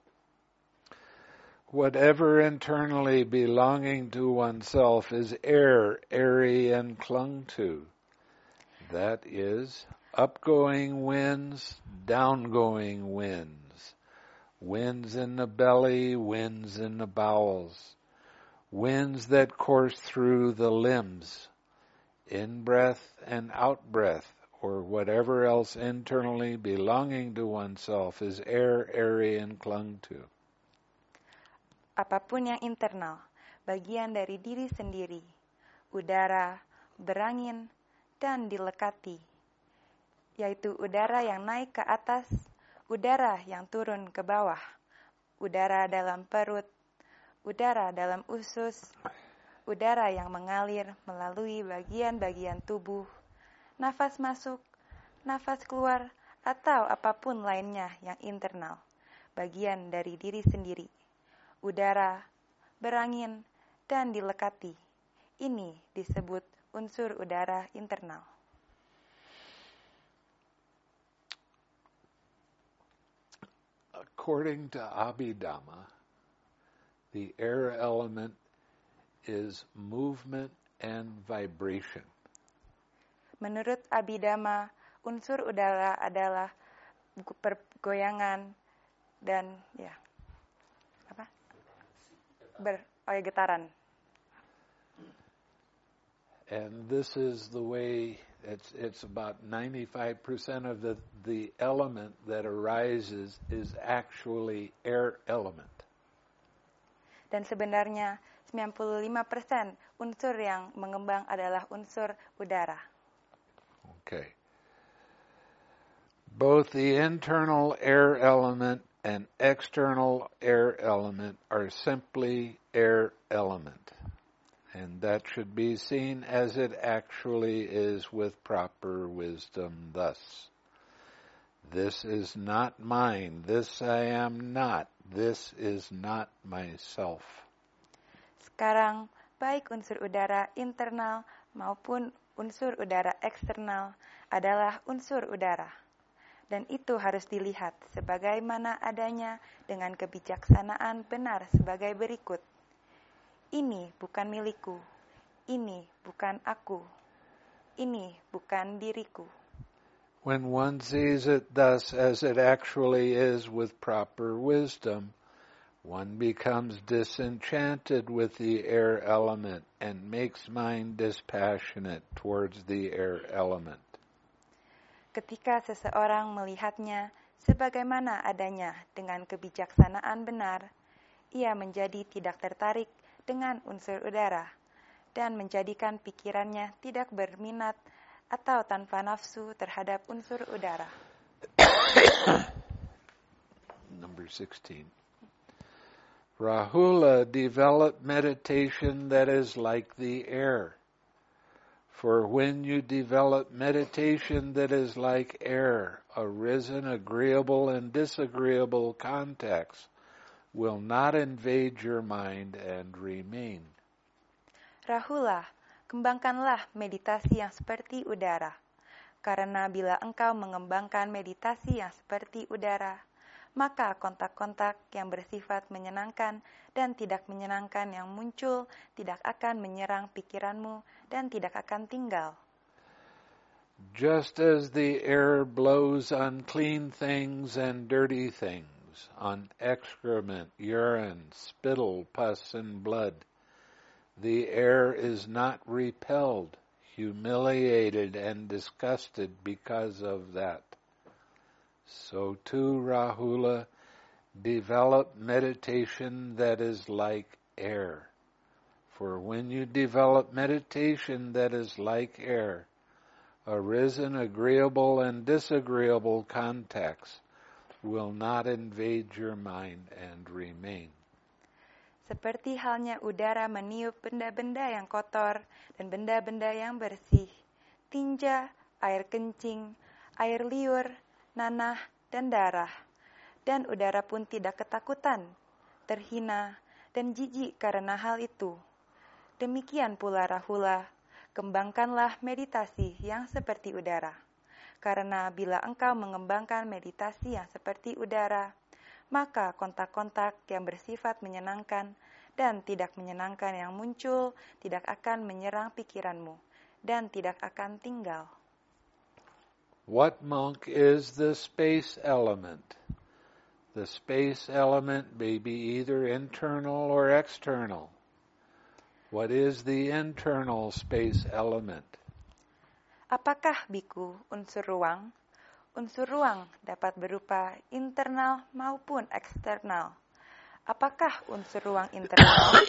Whatever internally belonging to oneself is air, airy and clung to. That is, upgoing winds, downgoing winds, winds in the belly, winds in the bowels, winds that course through the limbs, in-breath and out-breath, or whatever else internally belonging to oneself is air, airy, and clung to. Apapun yang internal, bagian dari diri sendiri, udara, berangin, dan dilekati, yaitu udara yang naik ke atas, udara yang turun ke bawah, udara dalam perut, udara dalam usus, udara yang mengalir melalui bagian-bagian tubuh, nafas masuk, nafas keluar, atau apapun lainnya yang internal, bagian dari diri sendiri, udara, berangin, dan dilekati. Ini disebut unsur udara internal. According to Abhidhamma, the air element is movement and vibration. Menurut Abhidhamma, unsur udara adalah pergoyangan dan ya apa? Ber, oh ya, getaran. And this is the way it's it's about ninety-five percent of the the element that arises is actually air element. Dan sebenarnya sembilan puluh lima persen unsur yang mengembang adalah unsur udara. Okay. Both the internal air element and external air element are simply air element. And that should be seen as it actually is with proper wisdom thus. This is not mine. This I am not. This is not myself. Sekarang, baik unsur udara internal maupun unsur udara eksternal adalah unsur udara. Dan itu harus dilihat sebagaimana adanya dengan kebijaksanaan benar sebagai berikut. Ini bukan milikku. Ini bukan aku. Ini bukan diriku. When one sees it thus as it actually is with proper wisdom, one becomes disenchanted with the air element and makes mind dispassionate towards the air element. Ketika seseorang melihatnya sebagaimana adanya dengan kebijaksanaan benar, ia menjadi tidak tertarik dengan unsur udara dan menjadikan pikirannya tidak berminat atau tanpa nafsu terhadap unsur udara. Number sixteen. Rahula developed meditation that is like the air. For when you develop meditation that is like air, arisen agreeable and disagreeable contacts will not invade your mind and remain. Rahula, kembangkanlah meditasi yang seperti udara. Karena bila engkau mengembangkan meditasi yang seperti udara, maka kontak-kontak yang bersifat menyenangkan dan tidak menyenangkan yang muncul tidak akan menyerang pikiranmu dan tidak akan tinggal. Just as the air blows on clean things and dirty things, on excrement, urine, spittle, pus, and blood, the air is not repelled, humiliated, and disgusted because of that. So too, Rahula, develop meditation that is like air. For when you develop meditation that is like air, arisen agreeable and disagreeable contacts will not invade your mind and remain. Seperti halnya udara meniup benda-benda yang kotor dan benda-benda yang bersih, tinja, air kencing, air liur, nanah, dan darah. Dan udara pun tidak ketakutan, terhina, dan jijik karena hal itu. Demikian pula Rahula, kembangkanlah meditasi yang seperti udara. Karena bila engkau mengembangkan meditasi yang seperti udara, maka kontak-kontak yang bersifat menyenangkan dan tidak menyenangkan yang muncul tidak akan menyerang pikiranmu dan tidak akan tinggal. What, monk, is the space element? The space element may be either internal or external. What is the internal space element? Apakah biku unsur ruang? Unsur ruang dapat berupa internal maupun eksternal. Apakah unsur ruang internal?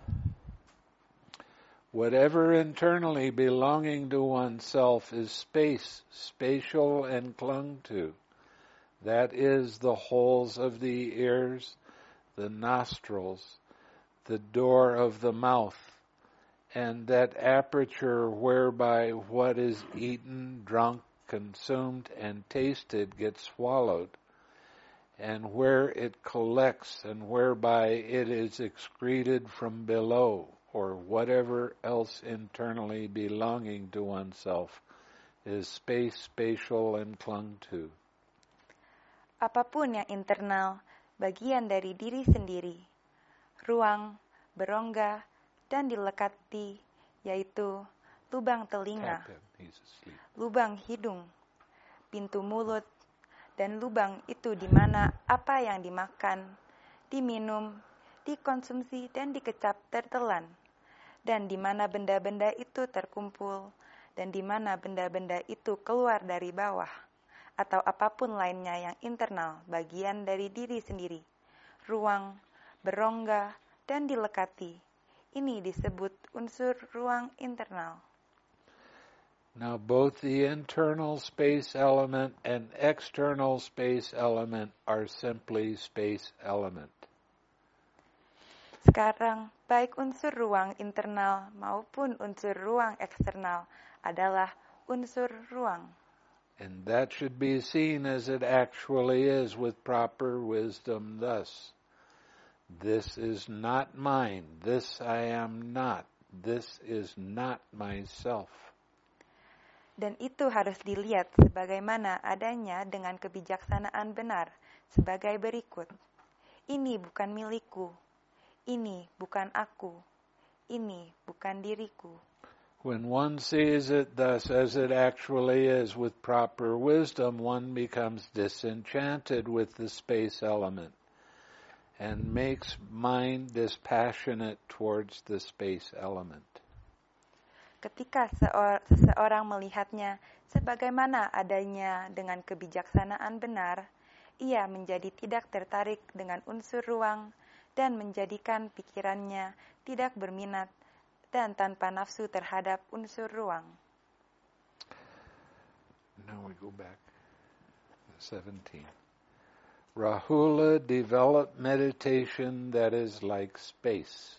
Whatever internally belonging to oneself is space, spatial and clung to. That is the holes of the ears, the nostrils, the door of the mouth, and that aperture whereby what is eaten, drunk, consumed and tasted gets swallowed, and where it collects and whereby it is excreted from below, or whatever else internally belonging to oneself, is space, spatial, and clung to. Apapun yang internal, bagian dari diri sendiri, ruang, berongga, dan dilekati, yaitu lubang telinga, lubang hidung, pintu mulut, dan lubang itu di mana apa yang dimakan, diminum, dikonsumsi, dan dikecap tertelan, dan di mana benda-benda itu terkumpul, dan di mana benda-benda itu keluar dari bawah, atau apapun lainnya yang internal, bagian dari diri sendiri, ruang, berongga, dan dilekati. Ini disebut unsur ruang internal. Now both the internal space element and external space element are simply space element. Sekarang, baik unsur ruang internal maupun unsur ruang eksternal adalah unsur ruang. And that should be seen as it actually is with proper wisdom thus. This is not mine. This I am not. This is not myself. Dan itu harus dilihat sebagaimana adanya dengan kebijaksanaan benar sebagai berikut. Ini bukan milikku. Ini bukan aku. Ini bukan diriku. When one sees it thus as it actually is with proper wisdom, one becomes disenchanted with the space element and makes mind dispassionate towards the space element. Ketika seseorang melihatnya sebagaimana adanya dengan kebijaksanaan benar, ia menjadi tidak tertarik dengan unsur ruang dan menjadikan pikirannya tidak berminat dan tanpa nafsu terhadap unsur ruang. Now we go back seventeen. Rahula developed meditation that is like space.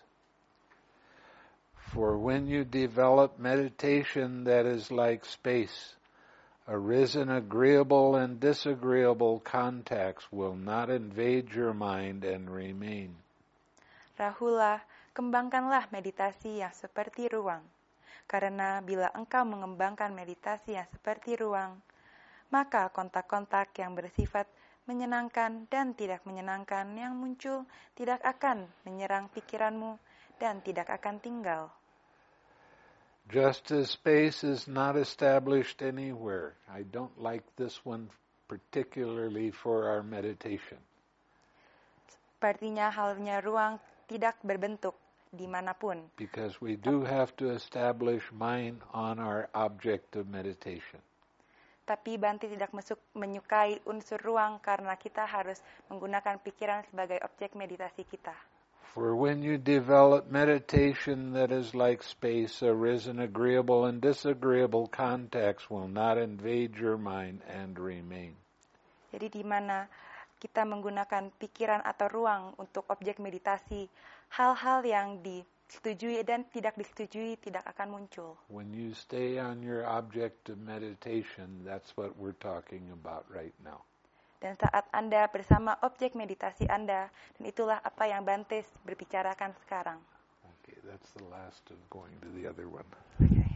For when you develop meditation that is like space, arisen agreeable and disagreeable contacts will not invade your mind and remain. Rahula, kembangkanlah meditasi yang seperti ruang. Karena bila engkau mengembangkan meditasi yang seperti ruang, maka kontak-kontak yang bersifat menyenangkan dan tidak menyenangkan yang muncul tidak akan menyerang pikiranmu dan tidak akan tinggal. Just as space is not established anywhere. I don't like this one particularly for our meditation. Sepertinya halnya ruang tidak berbentuk dimanapun. Because we do have to establish mind on our object of meditation. Tapi Bante tidak masuk menyukai unsur ruang karena kita harus menggunakan pikiran sebagai objek meditasi kita. For when you develop meditation that is like space, arisen agreeable and disagreeable contacts will not invade your mind and remain. Jadi di mana kita menggunakan pikiran atau ruang untuk objek meditasi, hal-hal yang disetujui dan tidak disetujui tidak akan muncul. When you stay on your object of meditation, that's what we're talking about right now. Dan saat Anda bersama objek meditasi Anda, dan itulah apa yang Bante berbicarakan sekarang. Okay, that's the last of going to the other one. Okay.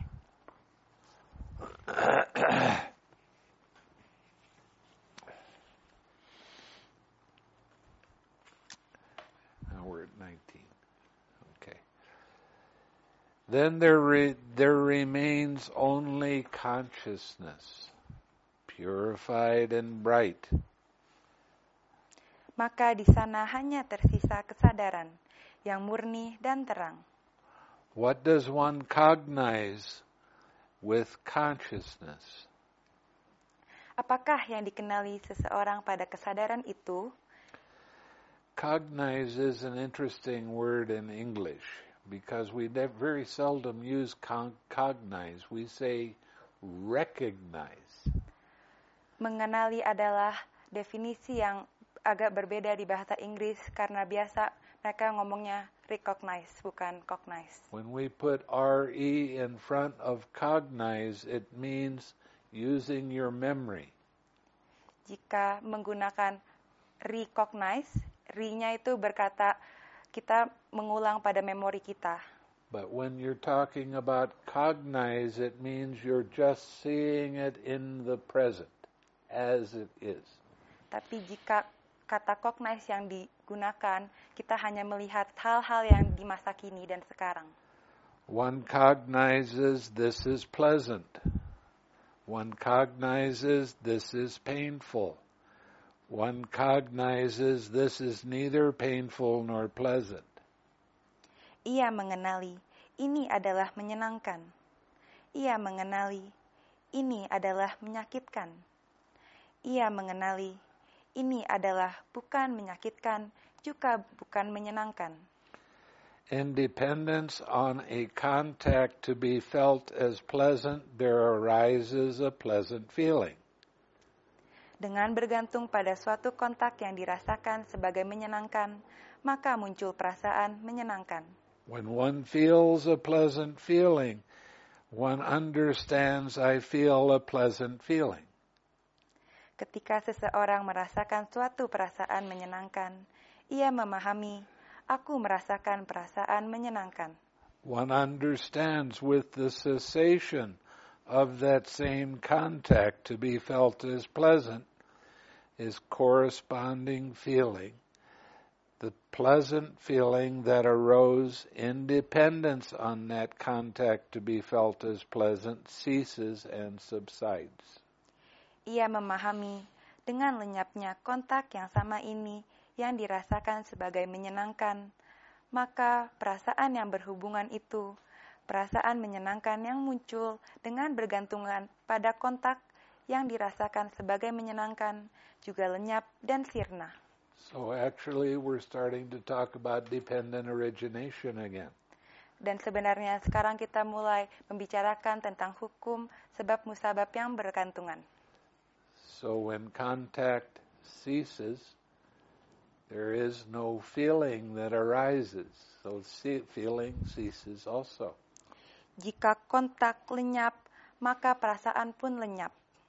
Now we're at nineteen. Okay. Then there re- there remains only consciousness, purified and bright. Maka di sana hanya tersisa kesadaran yang murni dan terang. What does one cognize with consciousness? Apakah yang dikenali seseorang pada kesadaran itu? Cognize is an interesting word in English because we very seldom use con- cognize. We say recognize. Mengenali adalah definisi yang agak berbeda di bahasa Inggris karena biasa mereka ngomongnya recognize, bukan cognize. When we put R E in front of cognize, it means using your memory. Jika menggunakan recognize, re-nya itu berkata kita mengulang pada memori kita. But when you're talking about cognize, it means you're just seeing it in the present, as it is. Tapi jika kata cognize yang digunakan, kita hanya melihat hal-hal yang di masa kini dan sekarang. One cognizes this is pleasant. One cognizes this is painful. One cognizes this is neither painful nor pleasant. Ia mengenali ini adalah menyenangkan. Ia mengenali ini adalah menyakitkan. Ia mengenali ini adalah bukan menyakitkan, juga bukan menyenangkan. Independence on a contact to be felt as pleasant, there arises a pleasant feeling. Dengan bergantung pada suatu kontak yang dirasakan sebagai menyenangkan, maka muncul perasaan menyenangkan. When one feels a pleasant feeling, one understands I feel a pleasant feeling. Ketika seseorang merasakan suatu perasaan menyenangkan, ia memahami, aku merasakan perasaan menyenangkan. One understands with the cessation of that same contact to be felt as pleasant is corresponding feeling. The pleasant feeling that arose in dependence on that contact to be felt as pleasant ceases and subsides. Ia memahami dengan lenyapnya kontak yang sama ini yang dirasakan sebagai menyenangkan, maka perasaan yang berhubungan itu, perasaan menyenangkan yang muncul dengan bergantungan pada kontak yang dirasakan sebagai menyenangkan, juga lenyap dan sirna. So actually we're starting to talk about dependent origination again. Dan sebenarnya sekarang kita mulai membicarakan tentang hukum sebab musabab yang bergantungan. So when contact ceases, there is no feeling that arises. So feeling ceases also. Jika kontak lenyap, maka perasaan pun lenyap.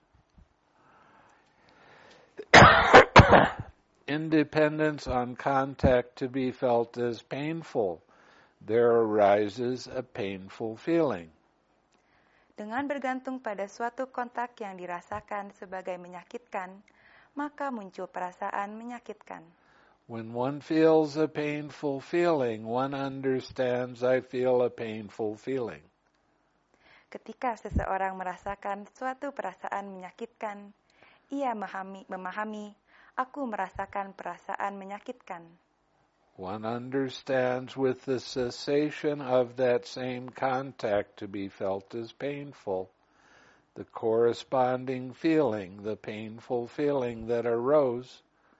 Independence on contact to be felt as painful. There arises a painful feeling. Dengan bergantung pada suatu kontak yang dirasakan sebagai menyakitkan, maka muncul perasaan menyakitkan. When one feels a painful feeling, one understands I feel a painful feeling. Ketika seseorang merasakan suatu perasaan menyakitkan, ia memahami, memahami, aku merasakan perasaan menyakitkan. One understands with the cessation of that same contact to be felt as painful, the corresponding feeling, the painful feeling that arose,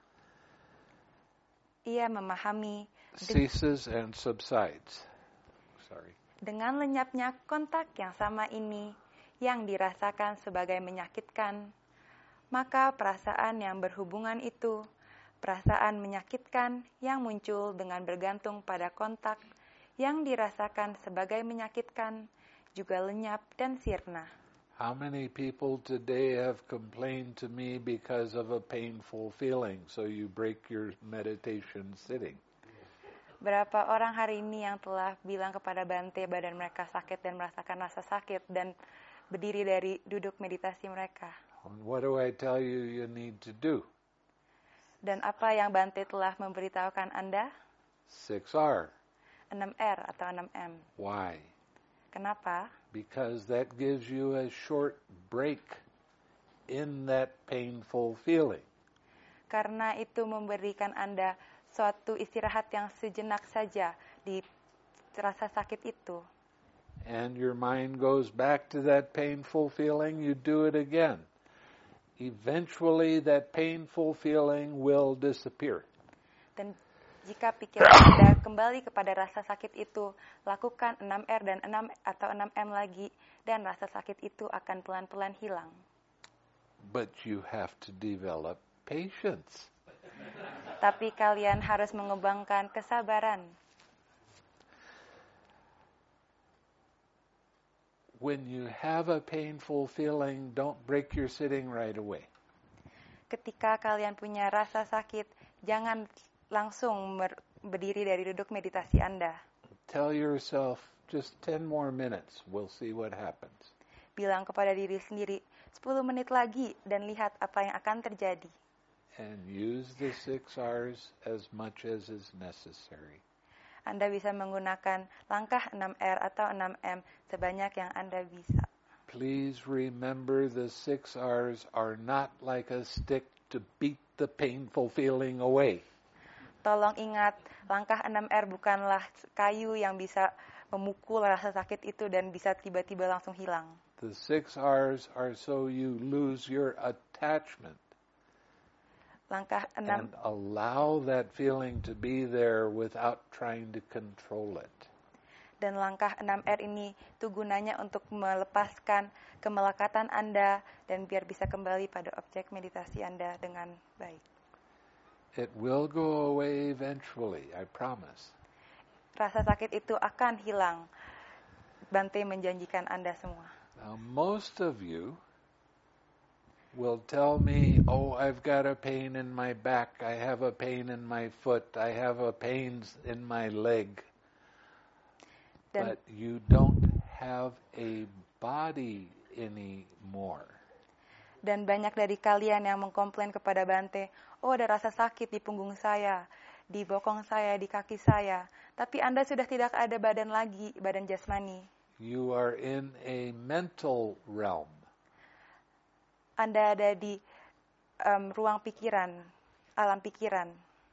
ia memahami ceases and subsides. Sorry. Dengan lenyapnya kontak yang sama ini yang dirasakan sebagai menyakitkan, maka perasaan yang berhubungan itu, perasaan menyakitkan yang muncul dengan bergantung pada kontak yang dirasakan sebagai menyakitkan, juga lenyap dan sirna. How many people today have complained to me because of a painful feeling? So you break your meditation sitting. Berapa orang hari ini yang telah bilang kepada Bante badan mereka sakit dan merasakan rasa sakit dan berdiri dari duduk meditasi mereka? And what do I tell you you need to do? Dan apa yang Bante telah memberitahukan Anda? six R. enam R atau enam M. Why? Kenapa? Because that gives you a short break in that painful feeling. Karena itu memberikan Anda suatu istirahat yang sejenak saja di rasa sakit itu. And your mind goes back to that painful feeling, you do it again. Eventually that painful feeling will disappear. Dan jika pikiran Anda kembali kepada rasa sakit itu, lakukan enam R dan enam atau enam M lagi dan rasa sakit itu akan pelan-pelan hilang. But you have to develop patience. Tapi kalian harus mengembangkan kesabaran. when you have a painful feeling, don't break your sitting right away. Ketika kalian punya rasa sakit, jangan langsung ber- berdiri dari duduk meditasi Anda. Tell yourself, just ten more minutes, we'll see what happens. Bilang kepada diri sendiri, sepuluh menit lagi dan lihat apa yang akan terjadi. And use the six R's as much as is necessary. Anda bisa menggunakan langkah enam R atau enam M sebanyak yang Anda bisa. Please remember the six R's are not like a stick to beat the painful feeling away. Tolong ingat, langkah enam R bukanlah kayu yang bisa memukul rasa sakit itu dan bisa tiba-tiba langsung hilang. The six R's are so you lose your attachment. Langkah enam And allow that feeling to be there without trying to control it. Dan langkah enam R ini itu gunanya untuk melepaskan kemelekatan Anda dan biar bisa kembali pada objek meditasi Anda dengan baik. It will go away eventually, I promise. Rasa sakit itu akan hilang. Bante menjanjikan Anda semua. Now, most of you will tell me, oh, I've got a pain in my back, I have a pain in my foot, I have a pain in my leg. Dan, but you don't have a body anymore. Dan banyak dari kalian yang mengkomplain kepada Bante, oh ada rasa sakit di punggung saya, di bokong saya, di kaki saya. Tapi Anda sudah tidak ada badan lagi, badan jasmani. You are in a mental realm. Anda ada di um, ruang pikiran, alam pikiran.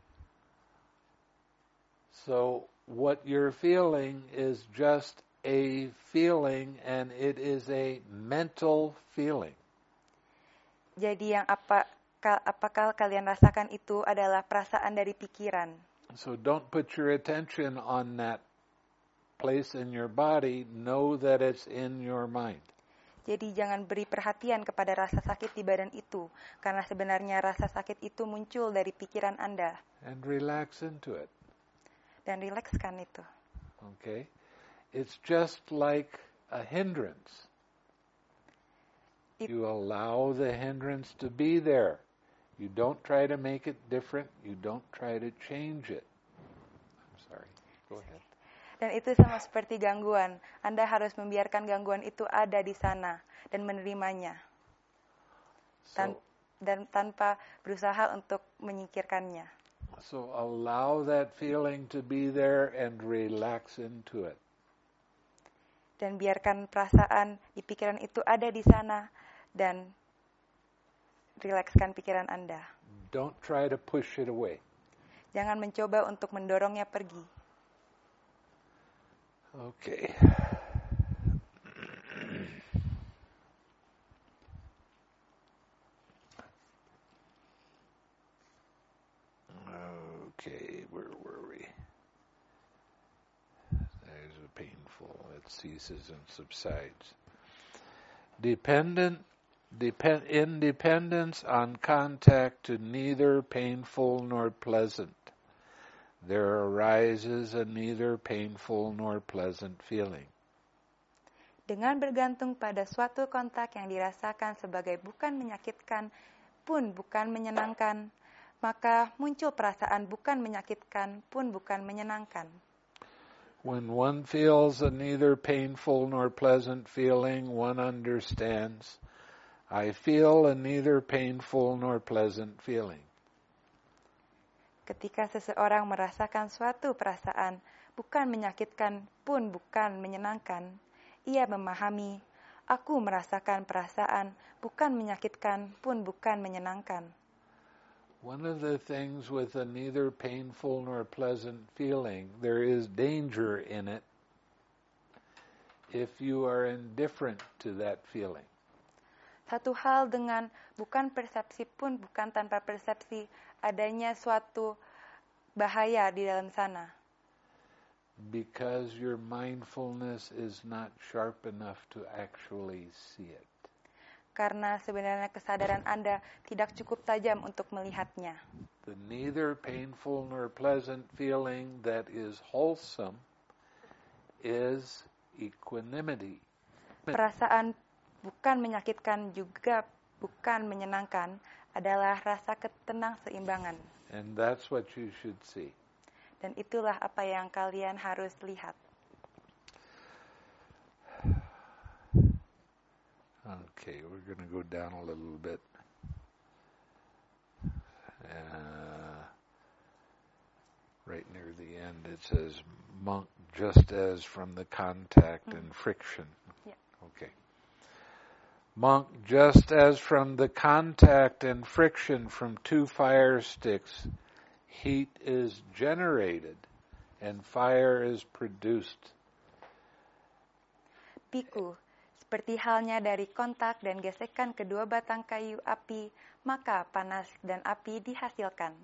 So what you're feeling is just a feeling, and it is a mental feeling. Jadi yang apa apakah kalian rasakan itu adalah perasaan dari pikiran. So don't put your attention on that place in your body. Know that it's in your mind. Jadi jangan beri perhatian kepada rasa sakit di badan itu, karena sebenarnya rasa sakit itu muncul dari pikiran Anda. And relax into it. Dan rilekskan itu. Okay? It's just like a hindrance. It, you allow the hindrance to be there. You don't try to make it different. You don't try to change it. I'm sorry. Go ahead. Dan itu sama seperti gangguan. Anda harus membiarkan gangguan itu ada di sana dan menerimanya. Tan- So, dan tanpa berusaha untuk menyingkirkannya. So allow that feeling to be there and relax into it. Dan biarkan perasaan di pikiran itu ada di sana dan rilekskan pikiran Anda. Don't try to push it away. Jangan mencoba untuk mendorongnya pergi. Okay. Okay, where were we? There's a painful, it ceases and subsides. Dependent, depend, independence on contact to neither painful nor pleasant. There arises a neither painful nor pleasant feeling. Dengan bergantung pada suatu kontak yang dirasakan sebagai bukan menyakitkan pun bukan menyenangkan, maka muncul perasaan bukan menyakitkan pun bukan menyenangkan. When one feels a neither painful nor pleasant feeling, one understands, I feel a neither painful nor pleasant feeling. Ketika seseorang merasakan suatu perasaan bukan menyakitkan pun bukan menyenangkan, ia memahami, aku merasakan perasaan bukan menyakitkan pun bukan menyenangkan. One of the things with a neither painful nor pleasant feeling, there is danger in it if you are indifferent to that feeling. Satu hal dengan bukan persepsi pun bukan tanpa persepsi, adanya suatu bahaya di dalam sana. Because your mindfulness is not sharp enough to actually see it. Karena sebenarnya kesadaran Anda tidak cukup tajam untuk melihatnya. The neither painful nor pleasant feeling that is wholesome is equanimity. Perasaan bukan menyakitkan juga bukan menyenangkan adalah rasa ketenang seimbangan. And that's what you should see. Dan itulah apa yang kalian harus lihat. Okay, we're going to go down a little bit. Uh, right near the end it says, monk, just as from the contact mm. and friction. Yeah. Okay. Monk, just as from the contact and friction from two fire sticks, heat is generated and fire is produced. Biku, seperti halnya dari kontak dan gesekan kedua batang kayu api, maka panas dan api dihasilkan.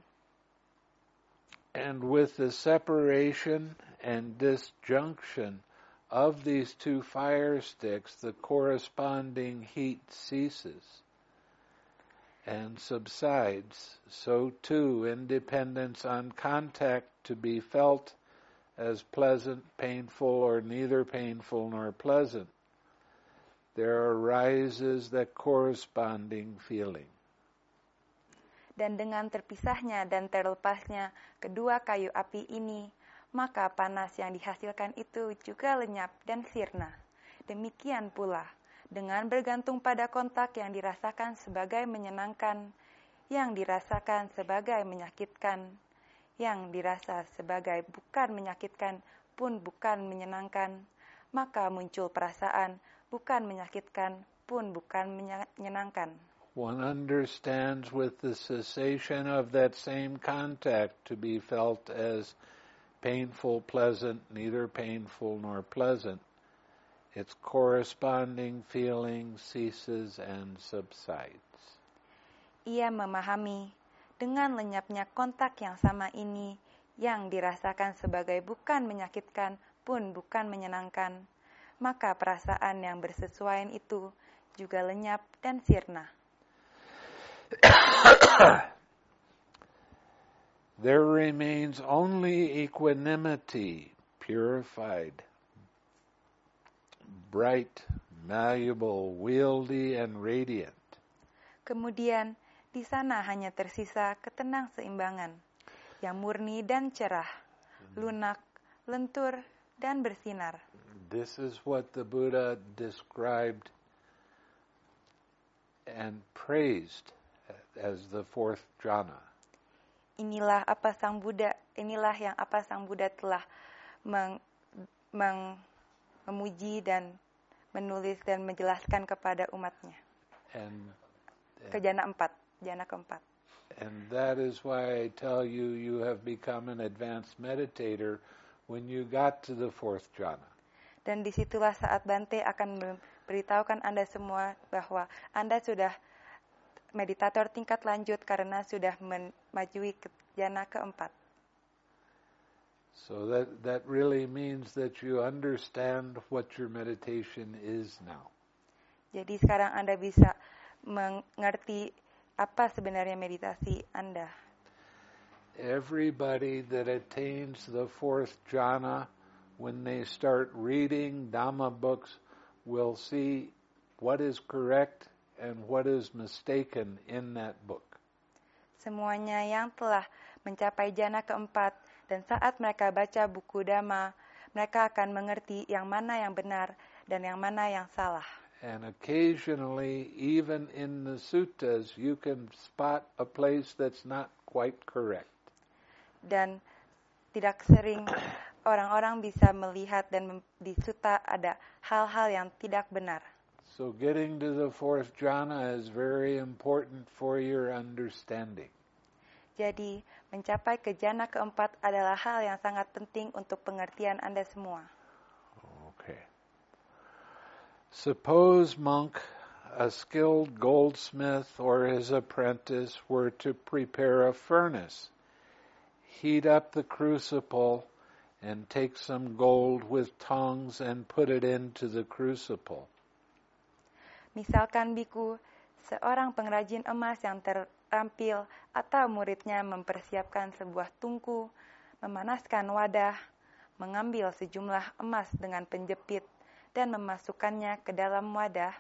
And with the separation and disjunction of these two fire sticks, the corresponding heat ceases and subsides. So too, independence on contact to be felt as pleasant, painful, or neither painful nor pleasant, there arises that corresponding feeling. Dan dengan terpisahnya dan terlepasnya kedua kayu api ini, maka panas yang dihasilkan itu juga lenyap dan sirna. Demikian pula, dengan bergantung pada kontak yang dirasakan sebagai menyenangkan, yang dirasakan sebagai menyakitkan, yang dirasa sebagai bukan menyakitkan pun bukan menyenangkan, maka muncul perasaan bukan menyakitkan pun bukan menyenangkan. One understands with the cessation of that same contact to be felt as painful, pleasant, neither painful nor pleasant. Its corresponding feeling ceases and subsides. Ia memahami dengan lenyapnya kontak yang sama ini yang dirasakan sebagai bukan menyakitkan pun bukan menyenangkan, maka perasaan yang bersesuaian itu juga lenyap dan sirna. There remains only equanimity, purified, bright, malleable, wieldy, and radiant. Kemudian, di sana hanya tersisa ketenang seimbangan, yang murni dan cerah, lunak, lentur, dan bersinar. This is what the Buddha described and praised as the fourth jhana. Inilah apa sang Buddha, inilah yang apa sang Buddha telah meng, meng, memuji dan menulis dan menjelaskan kepada umatnya. And, and ke jana empat, jana keempat. And that is why I tell you, you have become an advanced meditator when you got to the fourth jhana. Dan disitulah saat Bante akan memberitahukan Anda semua bahwa Anda sudah meditator tingkat lanjut karena sudah memajui ke jana keempat. So that that really means that you understand what your meditation is now. Jadi sekarang Anda bisa mengerti apa sebenarnya meditasi Anda. Everybody that attains the fourth jhana, when they start reading Dhamma books, will see what is correct and what is mistaken in that book. Semuanya yang telah mencapai jana keempat dan saat mereka baca buku Dhamma, mereka akan mengerti yang mana yang benar dan yang mana yang salah. And occasionally, even in the suttas, you can spot a place that's not quite correct. Dan tidak sering orang-orang bisa melihat dan di sutta ada hal-hal yang tidak benar. So getting to the fourth jhana is very important for your understanding. Jadi, mencapai ke jana keempat adalah hal yang sangat penting untuk pengertian Anda semua. Okay. Suppose, monk, a skilled goldsmith or his apprentice were to prepare a furnace, heat up the crucible, and take some gold with tongs and put it into the crucible. Misalkan biku, seorang pengrajin emas yang terampil atau muridnya mempersiapkan sebuah tungku, memanaskan wadah, mengambil sejumlah emas dengan penjepit, dan memasukkannya ke dalam wadah.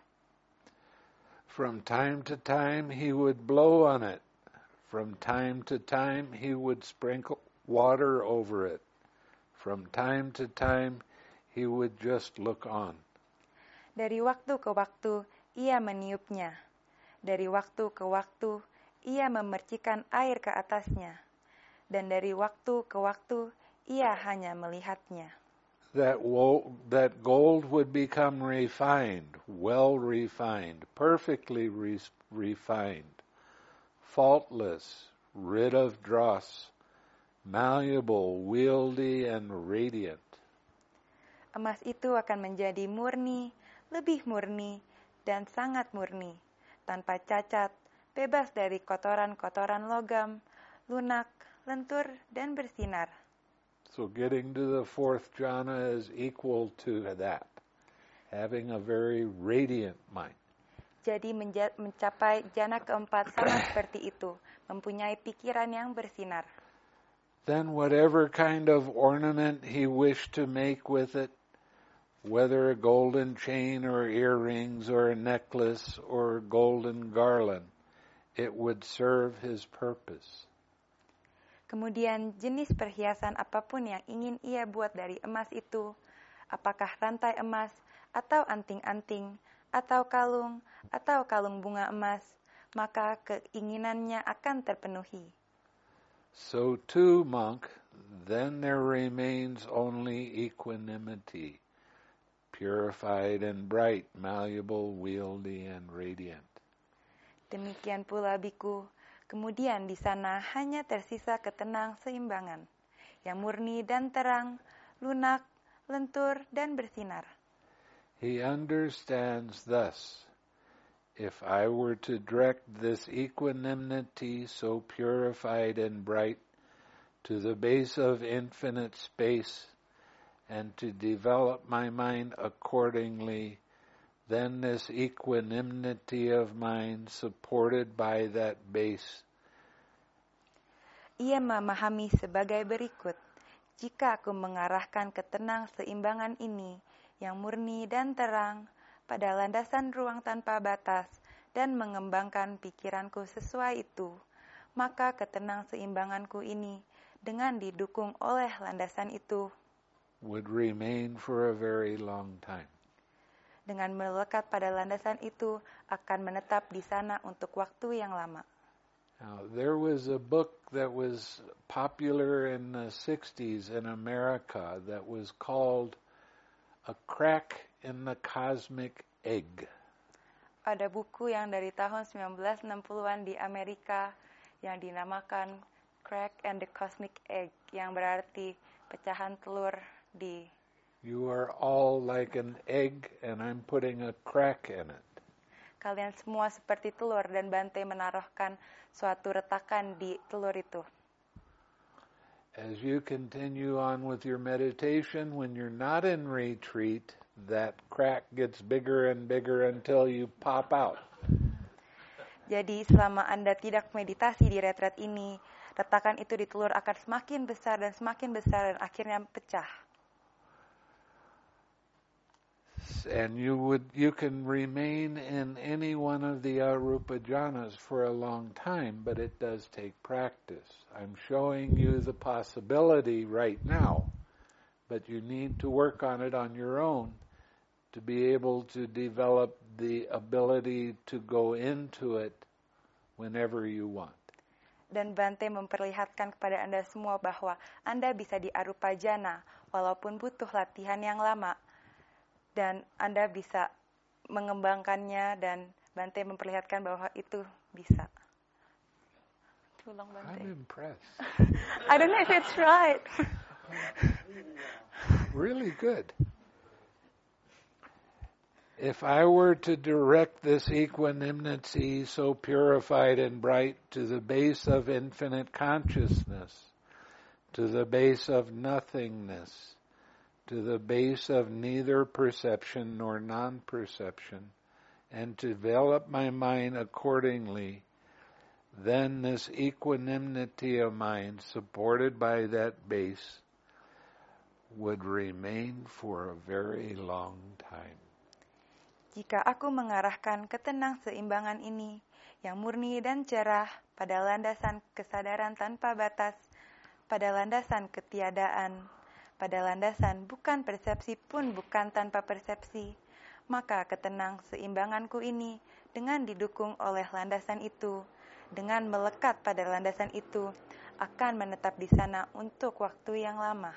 From time to time he would blow on it. From time to time he would sprinkle water over it. From time to time he would just look on. Dari waktu ke waktu ia meniupnya. Dari waktu ke waktu ia memercikan air ke atasnya. Dan dari waktu ke waktu ia hanya melihatnya. That, wo- that gold would become refined, well refined, perfectly re- refined, faultless, rid of dross, malleable, wieldy, and radiant. Emas itu akan menjadi murni, lebih murni, dan sangat murni, tanpa cacat, bebas dari kotoran-kotoran logam, lunak, lentur, dan bersinar. So getting to the fourth jhana is equal to that, having a very radiant mind. Jadi menja- mencapai jana keempat sama seperti itu, mempunyai pikiran yang bersinar. Then whatever kind of ornament he wished to make with it, whether a golden chain or earrings or a necklace or a golden garland, it would serve his purpose. Kemudian jenis perhiasan apapun yang ingin ia buat dari emas itu, apakah rantai emas, atau anting-anting, atau kalung, atau kalung bunga emas, maka keinginannya akan terpenuhi. So too, monk, then there remains only equanimity, purified and bright, malleable, wieldy, and radiant. Demikian pula biku, kemudian di sana hanya tersisa ketenang seimbangan, yang murni dan terang, lunak, lentur, dan bersinar. He understands thus, if I were to direct this equanimity so purified and bright to the base of infinite space and to develop my mind accordingly, then this equanimity of mind supported by that base. Ia memahami sebagai berikut, jika aku mengarahkan ketenang seimbangan ini, yang murni dan terang, pada landasan ruang tanpa batas, dan mengembangkan pikiranku sesuai itu, maka ketenang seimbanganku ini, dengan didukung oleh landasan itu, would remain for a very long time. dengan melekat pada landasan itu, akan menetap di sana untuk waktu yang lama. Now, there was a book that was popular in the sixties in America that was called A Crack in the Cosmic Egg. Ada buku yang dari tahun sembilan belas enam puluhan di Amerika yang dinamakan Crack and the Cosmic Egg, yang berarti pecahan telur di... You are all like an egg and I'm putting a crack in it. Kalian semua seperti telur dan Bante menaruhkan suatu retakan di telur itu. As you continue on with your meditation, when you're not in retreat, that crack gets bigger and bigger until you pop out. Jadi selama Anda tidak meditasi di retret ini, retakan itu di telur akan semakin besar dan semakin besar dan akhirnya pecah. And you would you can remain in any one of the arupa jhanas for a long time, but it does take practice. I'm showing you the possibility right now, but you need to work on it on your own to be able to develop the ability to go into it whenever you want. Dan Bante memperlihatkan kepada Anda semua bahwa Anda bisa di arupa jhana walaupun butuh latihan yang lama. Dan Anda bisa mengembangkannya, dan Bante memperlihatkan bahwa itu bisa. Tulang Bante. I'm impressed. I don't know if it's right. Really good. If I were to direct this equanimity so purified and bright to the base of infinite consciousness, to the base of nothingness, to the base of neither perception nor non-perception, and to develop my mind accordingly, then this equanimity of mind, supported by that base, would remain for a very long time. Jika aku mengarahkan ketenang seimbangan ini yang murni dan cerah pada landasan kesadaran tanpa batas, pada landasan ketiadaan, pada landasan bukan persepsi pun bukan tanpa persepsi, maka ketenang seimbanganku ini dengan didukung oleh landasan itu, dengan melekat pada landasan itu, akan menetap di sana untuk waktu yang lama.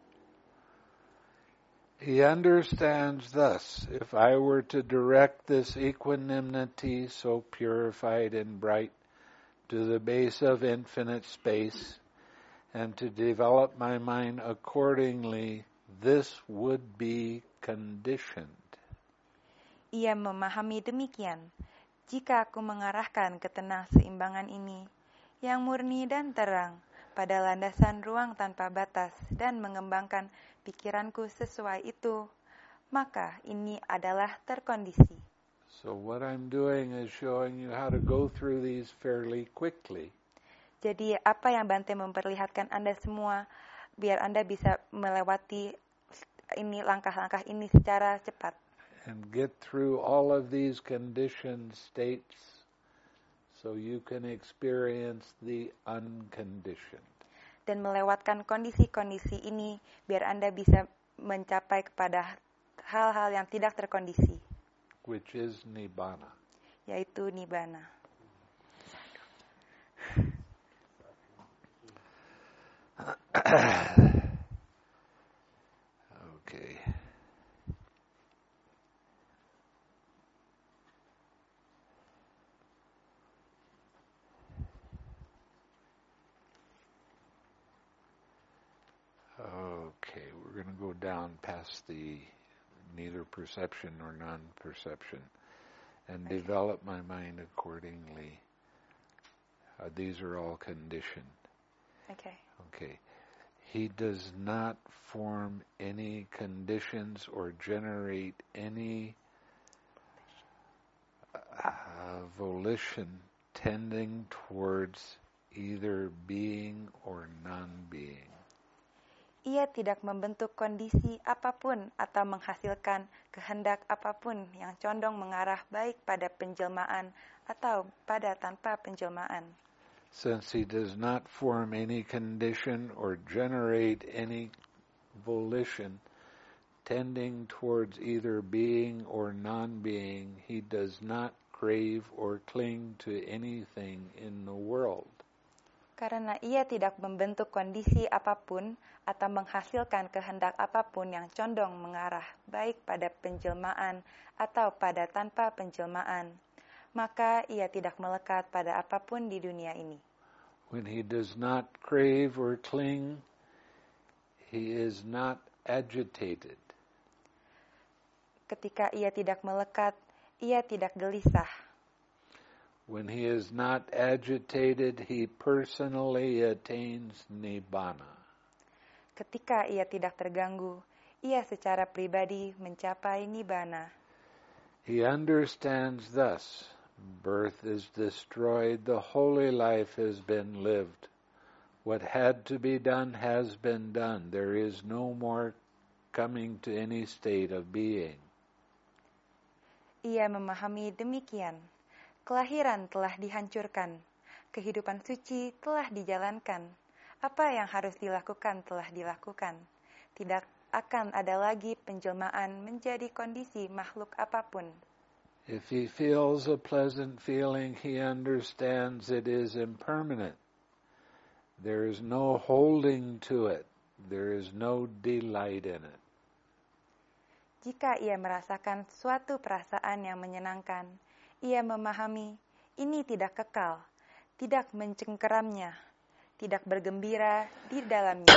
He understands thus, if I were to direct this equanimity so purified and bright to the base of infinite space, and to develop my mind accordingly, this would be conditioned. Ia memahami demikian. Jika aku mengarahkan ketenang seimbangan ini, yang murni dan terang, pada landasan ruang tanpa batas dan mengembangkan pikiranku sesuai itu, maka ini adalah terkondisi. So what I'm doing is showing you how to go through these fairly quickly. Jadi apa yang Bante memperlihatkan Anda semua, biar Anda bisa melewati ini langkah-langkah ini secara cepat. And get through all of these conditioned states so you can experience the unconditioned. Dan melewatkan kondisi-kondisi ini biar Anda bisa mencapai kepada hal-hal yang tidak terkondisi, which is Nibbana. Yaitu Nibbana. Okay. Okay, we're going to go down past the neither perception nor non-perception and okay. Develop my mind accordingly. Uh, these are all conditioned. Okay. Okay. He does not form any conditions or generate any uh, volition tending towards either being or non-being. Ia tidak membentuk kondisi apapun atau menghasilkan kehendak apapun yang condong mengarah baik pada penjelmaan atau pada tanpa penjelmaan. Since he does not form any condition or generate any volition tending towards either being or non-being, he does not crave or cling to anything in the world. Karena ia tidak membentuk kondisi apapun atau menghasilkan kehendak apapun yang condong mengarah baik pada penjelmaan atau pada tanpa penjelmaan, maka ia tidak melekat pada apapun di dunia ini. When he does not crave or cling, he is not agitated. Ketika ia tidak melekat, ia tidak gelisah. When he is not agitated, he personally attains Nibbana. Ketika ia tidak terganggu, ia secara pribadi mencapai Nibbana. He understands thus, birth is destroyed, the holy life has been lived. What had to be done has been done. There is no more coming to any state of being. Ia memahami demikian. Kelahiran telah dihancurkan, kehidupan suci telah dijalankan. Apa yang harus dilakukan telah dilakukan. Tidak akan ada lagi penjelmaan menjadi kondisi makhluk apapun. If he feels a pleasant feeling, he understands it is impermanent. There is no holding to it. There is no delight in it. Jika ia merasakan suatu perasaan yang menyenangkan, ia memahami ini tidak kekal, tidak mencengkeramnya, tidak bergembira di dalamnya.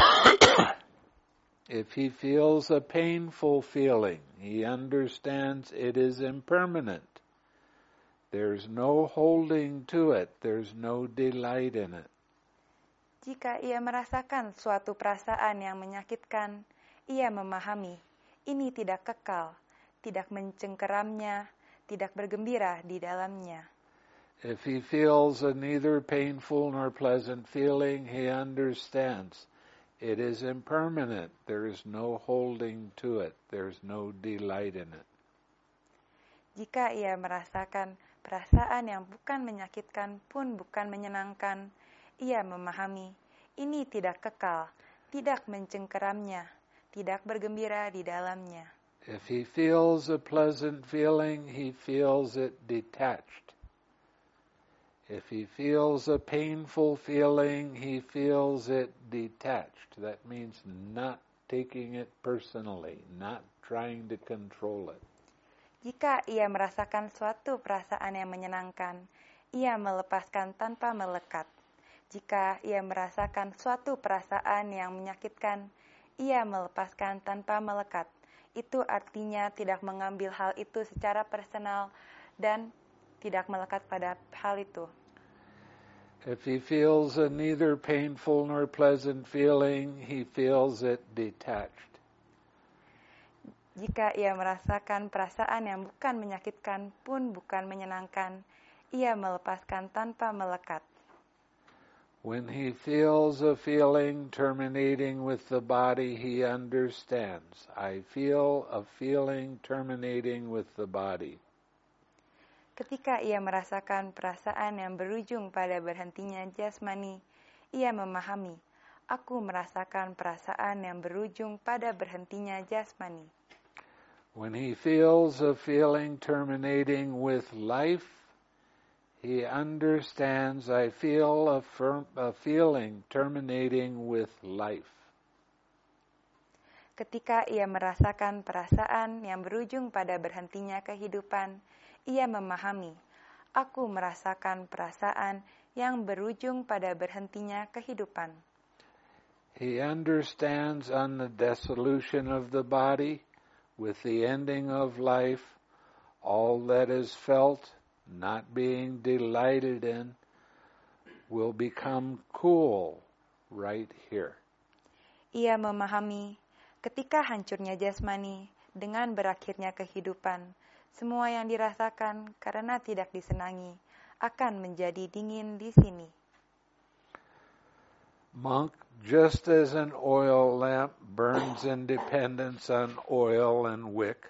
If he feels a painful feeling, he understands it is impermanent. There's no holding to it. There's no delight in it. Jika ia merasakan suatu perasaan yang menyakitkan, ia memahami ini tidak kekal, tidak mencengkeramnya, tidak bergembira di dalamnya. If he feels a neither painful nor pleasant feeling, he understands It is impermanent. There is no holding to it. There's no delight in it. Jika ia merasakan perasaan yang bukan menyakitkan pun bukan menyenangkan, ia memahami ini tidak kekal, tidak mencengkeramnya, tidak bergembira di dalamnya. If he feels a pleasant feeling, he feels it detached. If he feels a painful feeling, he feels it detached. That means not taking it personally, not trying to control it. Jika ia merasakan suatu perasaan yang menyenangkan, ia melepaskan tanpa melekat. Jika ia merasakan suatu perasaan yang menyakitkan, ia melepaskan tanpa melekat. Itu artinya tidak mengambil hal itu secara personal dan tidak melekat pada hal itu. If he feels a neither painful nor pleasant feeling, he feels it detached. Jika ia merasakan perasaan yang bukan menyakitkan pun bukan menyenangkan, ia melepaskan tanpa melekat. When he feels a feeling terminating with the body, he understands. I feel a feeling terminating with the body. Ketika ia merasakan perasaan yang berujung pada berhentinya jasmani, ia memahami, aku merasakan perasaan yang berujung pada berhentinya jasmani. When he feels a feeling terminating with life, he understands, I feel a, firm, a feeling terminating with life. Ketika ia merasakan perasaan yang berujung pada berhentinya kehidupan, ia memahami, aku merasakan perasaan yang berujung pada berhentinya kehidupan. He understands on the dissolution of the body, with the ending of life, all that is felt, not being delighted in, will become cool right here. Ia memahami, ketika hancurnya jasmani, dengan berakhirnya kehidupan, semua yang dirasakan karena tidak disenangi akan menjadi dingin di sini. Monk, just as an oil lamp burns in dependence on oil and wick,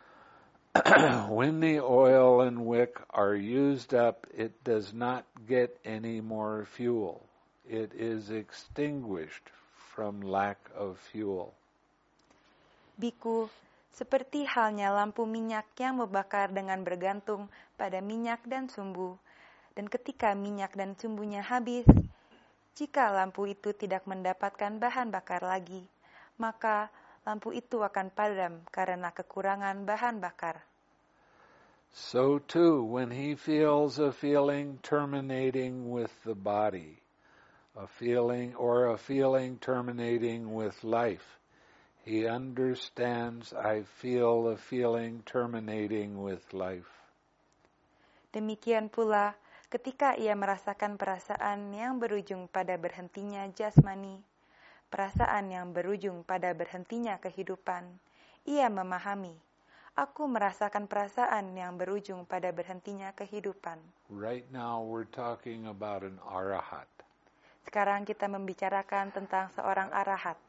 when the oil and wick are used up, it does not get any more fuel. It is extinguished from lack of fuel. Biku, seperti halnya lampu minyak yang membakar dengan bergantung pada minyak dan sumbu, dan ketika minyak dan sumbunya habis, jika lampu itu tidak mendapatkan bahan bakar lagi, maka lampu itu akan padam karena kekurangan bahan bakar. So too, when he feels a feeling terminating with the body, a feeling or a feeling terminating with life, he understands, I feel a feeling terminating with life. Demikian pula, ketika ia merasakan perasaan yang berujung pada berhentinya jasmani, perasaan yang berujung pada berhentinya kehidupan, ia memahami, aku merasakan perasaan yang berujung pada berhentinya kehidupan. Right now we're talking about an arahat. Sekarang kita membicarakan tentang seorang arahat.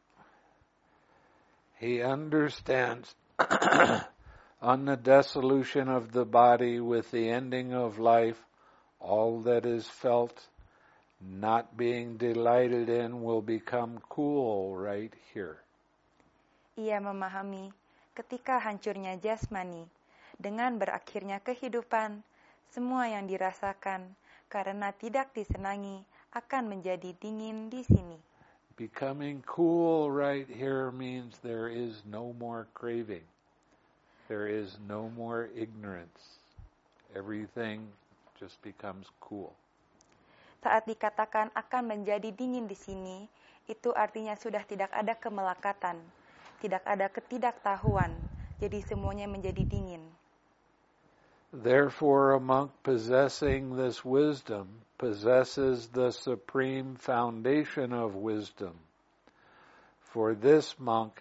He understands on the dissolution of the body with the ending of life, all that is felt, not being delighted in, will become cool right here. Ia memahami ketika hancurnya jasmani, dengan berakhirnya kehidupan, semua yang dirasakan karena tidak disenangi akan menjadi dingin di sini. Becoming cool right here means there is no more craving. There is no more ignorance. Everything just becomes cool. Saat dikatakan akan menjadi dingin di sini, itu artinya sudah tidak ada kemelekatan, tidak ada ketidaktahuan, jadi semuanya menjadi dingin. Therefore, a monk possessing this wisdom possesses the supreme foundation of wisdom. For this monk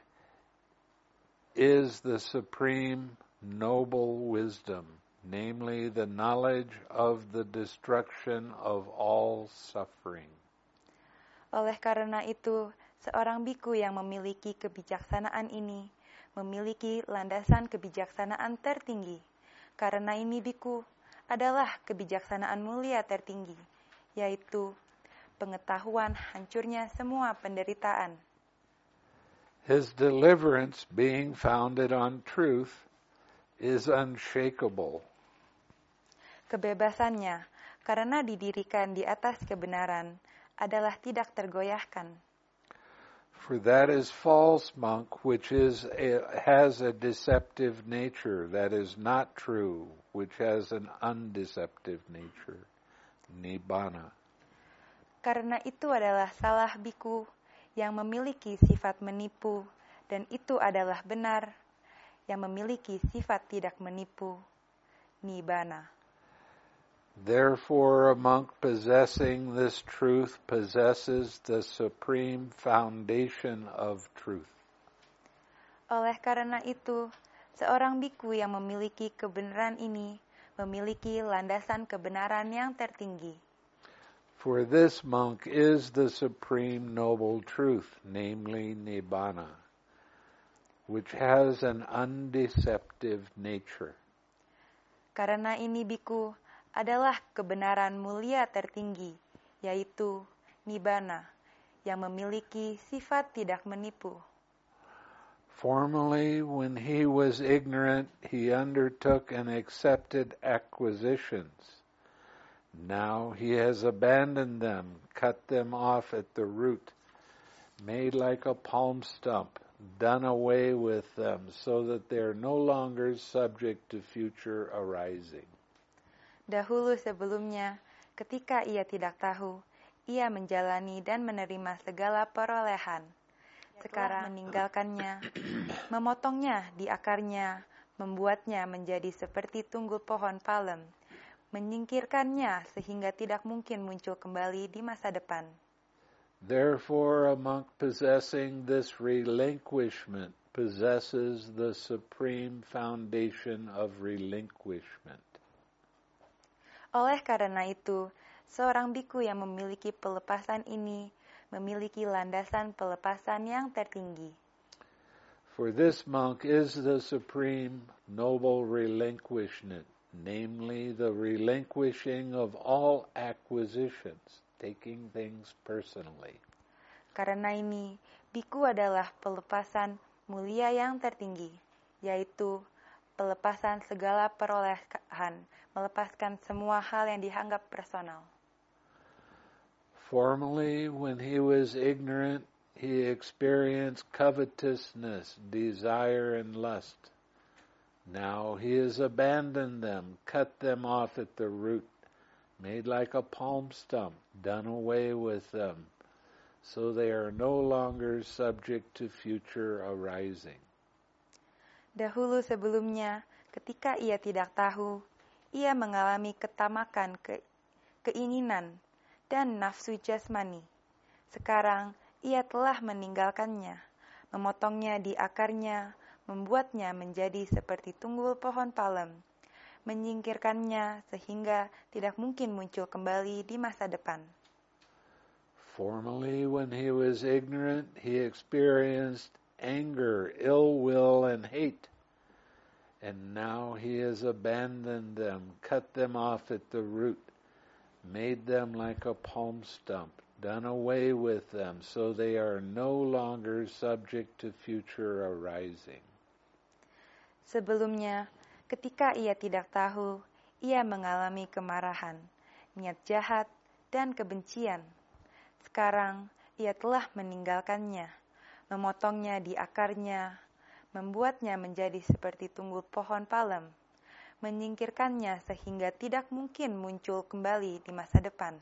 is the supreme noble wisdom, namely the knowledge of the destruction of all suffering. Oleh karena itu, Seorang biku yang memiliki kebijaksanaan ini memiliki landasan kebijaksanaan tertinggi. Karena ini biku adalah kebijaksanaan mulia tertinggi, yaitu pengetahuan hancurnya semua penderitaan. His deliverance, being founded on truth, is unshakable. Kebebasannya, karena didirikan di atas kebenaran, adalah tidak tergoyahkan. For that is false, monk, which is a, has a deceptive nature. That is not true, which has an undeceptive nature. Nibbana. Karena itu adalah salah biku yang memiliki sifat menipu, dan itu adalah benar yang memiliki sifat tidak menipu. Nibbana. Therefore, a monk possessing this truth possesses the supreme foundation of truth. Oleh karena itu, seorang biku yang memiliki kebenaran ini memiliki landasan kebenaran yang tertinggi. For this monk is the supreme noble truth, namely Nibbana, which has an undeceptive nature. Karena ini biku adalah kebenaran mulia tertinggi, yaitu Nibbana, yang memiliki sifat tidak menipu. Formerly, when he was ignorant, he undertook and accepted acquisitions. Now he has abandoned them, cut them off at the root, made like a palm stump, done away with them, so that they are no longer subject to future arising. Dahulu sebelumnya, ketika ia tidak tahu, ia menjalani dan menerima segala perolehan. Sekarang meninggalkannya, memotongnya di akarnya, membuatnya menjadi seperti tunggul pohon palem, menyingkirkannya sehingga tidak mungkin muncul kembali di masa depan. Therefore, a monk possessing this relinquishment possesses the supreme foundation of relinquishment. Oleh karena itu, seorang biku yang memiliki pelepasan ini memiliki landasan pelepasan yang tertinggi. For this monk is the supreme noble relinquishment, namely the relinquishing of all acquisitions, taking things personally. Karena ini, biku adalah pelepasan mulia yang tertinggi, yaitu pelepasan segala perolehan, melepaskan semua hal yang dianggap personal. Formerly, when he was ignorant, he experienced covetousness, desire, and lust. Now he has abandoned them, cut them off at the root, made like a palm stump, done away with them, so they are no longer subject to future arising. Dahulu sebelumnya, ketika ia tidak tahu, ia mengalami ketamakan, ke, keinginan, dan nafsu jasmani. Sekarang, ia telah meninggalkannya, memotongnya di akarnya, membuatnya menjadi seperti tunggul pohon palem, menyingkirkannya sehingga tidak mungkin muncul kembali di masa depan. Formerly, when he was ignorant, he experienced anger, ill will, and hate. And now he has abandoned them, cut them off at the root, made them like a palm stump, done away with them, so they are no longer subject to future arising. Sebelumnya, ketika ia tidak tahu, ia mengalami kemarahan, niat jahat, dan kebencian. Sekarang, ia telah meninggalkannya, memotongnya di akarnya, membuatnya menjadi seperti tunggul pohon palem, menyingkirkannya sehingga tidak mungkin muncul kembali di masa depan.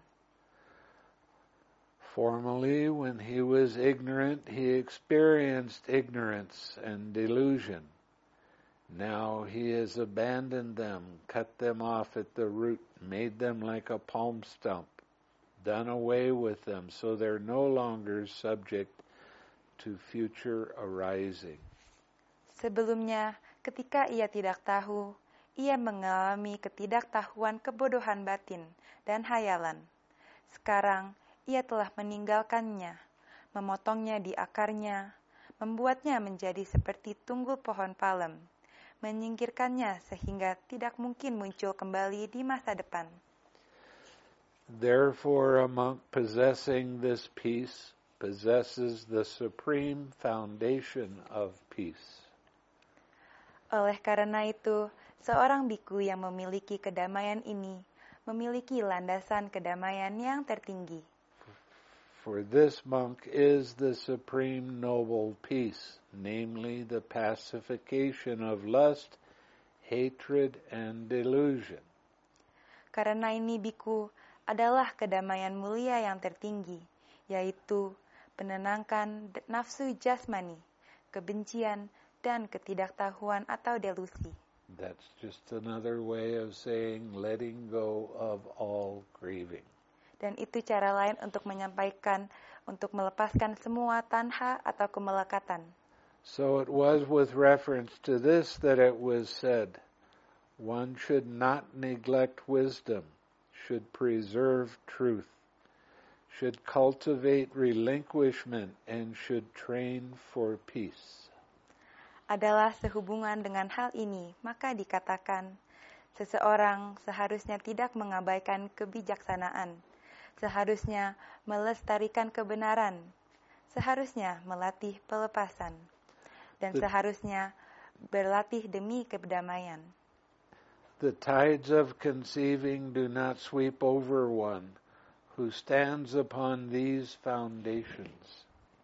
Formerly, when he was ignorant, he experienced ignorance and delusion. Now he has abandoned them, cut them off at the root, made them like a palm stump, done away with them, so they're no longer subject to future arising. Sebelumnya, ketika ia tidak tahu, ia mengalami ketidaktahuan kebodohan batin dan hayalan. Sekarang, ia telah meninggalkannya, memotongnya di akarnya, membuatnya menjadi seperti tunggul pohon palem, menyingkirkannya sehingga tidak mungkin muncul kembali di masa depan. Therefore, a monk possessing this peace possesses the supreme foundation of peace. Oleh karena itu, seorang biku yang memiliki kedamaian ini memiliki landasan kedamaian yang tertinggi. For this monk is the supreme noble peace, namely the pacification of lust, hatred, and delusion. Karena ini biku adalah kedamaian mulia yang tertinggi, yaitu penenangkan nafsu jasmani, kebencian, dan ketidaktahuan atau delusi. That's just another way of saying letting go of all grieving. Dan itu cara lain untuk menyampaikan, untuk melepaskan semua tanha atau kemelekatan. So it was with reference to this that it was said, one should not neglect wisdom, should preserve truth, should cultivate relinquishment, and should train for peace. Adalah sehubungan dengan hal ini, maka dikatakan, seseorang seharusnya tidak mengabaikan kebijaksanaan, seharusnya melestarikan kebenaran, seharusnya melatih pelepasan, dan seharusnya berlatih demi kedamaian. The tides of conceiving do not sweep over one who stands upon these foundations.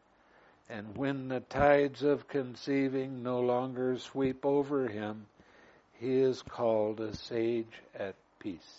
And when the tides of conceiving no longer sweep over him, he is called a sage at peace.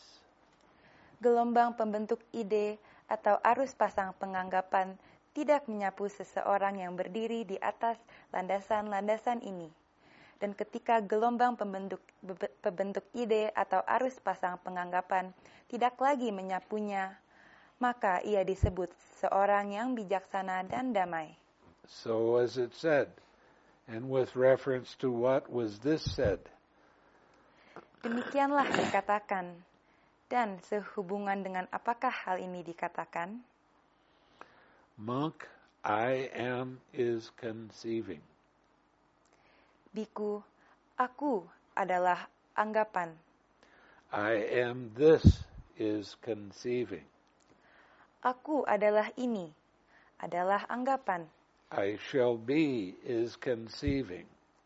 Gelombang pembentuk ide atau arus pasang penganggapan tidak menyapu seseorang yang berdiri di atas landasan-landasan ini. Dan ketika gelombang pembentuk, pembentuk ide atau arus pasang penganggapan tidak lagi menyapunya, maka ia disebut seorang yang bijaksana dan damai. So as it said, and with reference to what was this said? Demikianlah dikatakan, dan sehubungan dengan apakah hal ini dikatakan? Monk, I am is conceiving. Biku, aku adalah anggapan. I am this is conceiving. Aku adalah ini, adalah anggapan. I shall be is conceiving.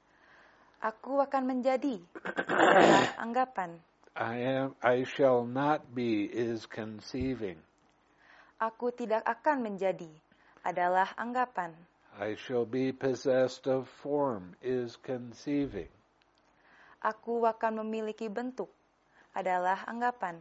Aku akan menjadi, adalah anggapan. I am I shall not be is conceiving. Aku tidak akan menjadi, adalah anggapan. I shall be possessed of form is conceiving. Aku akan memiliki bentuk, adalah anggapan.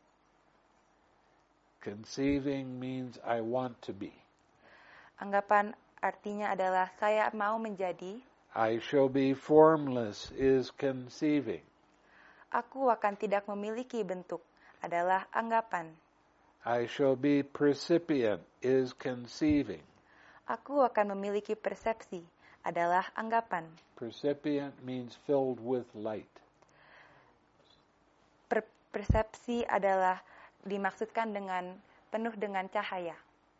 Conceiving means I want to be. Anggapan artinya adalah saya mau menjadi. I shall be formless is conceiving. Aku akan tidak memiliki bentuk, adalah anggapan. I shall be percipient is conceiving. Aku akan memiliki persepsi, adalah anggapan. Percipient means filled with light. Per- persepsi adalah dimaksudkan dengan penuh dengan cahaya.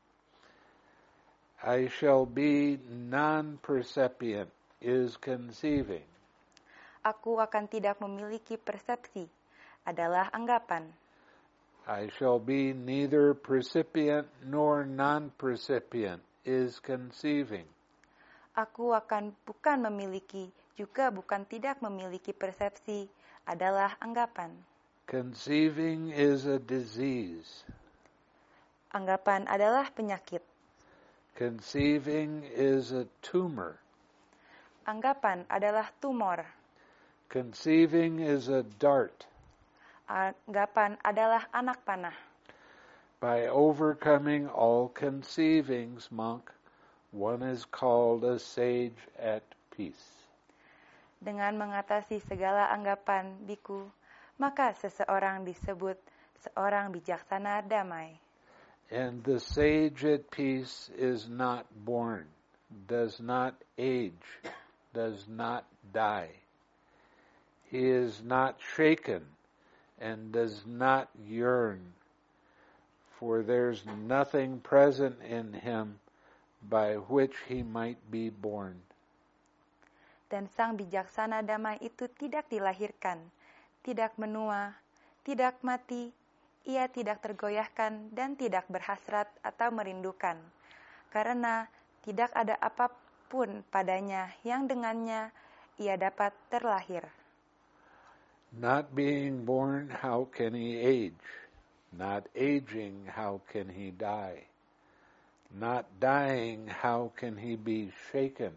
I shall be non-percipient is conceiving. Aku akan tidak memiliki persepsi, adalah anggapan. I shall be neither percipient nor non-percipient is conceiving. Aku akan bukan memiliki, juga bukan tidak memiliki persepsi, adalah anggapan. Conceiving is a disease. Anggapan adalah penyakit. Conceiving is a tumor. Anggapan adalah tumor. Conceiving is a dart. Anggapan adalah anak panah. By overcoming all conceivings, monk, one is called a sage at peace. Dengan mengatasi segala anggapan, biku, maka seseorang disebut seorang bijaksana damai. And the sage at peace is not born, does not age, does not die. He is not shaken and does not yearn, for there's nothing present in him by which he might be born. Dan sang bijaksana damai itu tidak dilahirkan, tidak menua, tidak mati, ia tidak tergoyahkan dan tidak berhasrat atau merindukan, karena tidak ada apapun padanya yang dengannya ia dapat terlahir. Not being born, how can he age? Not aging, how can he die? Not dying, how can he be shaken?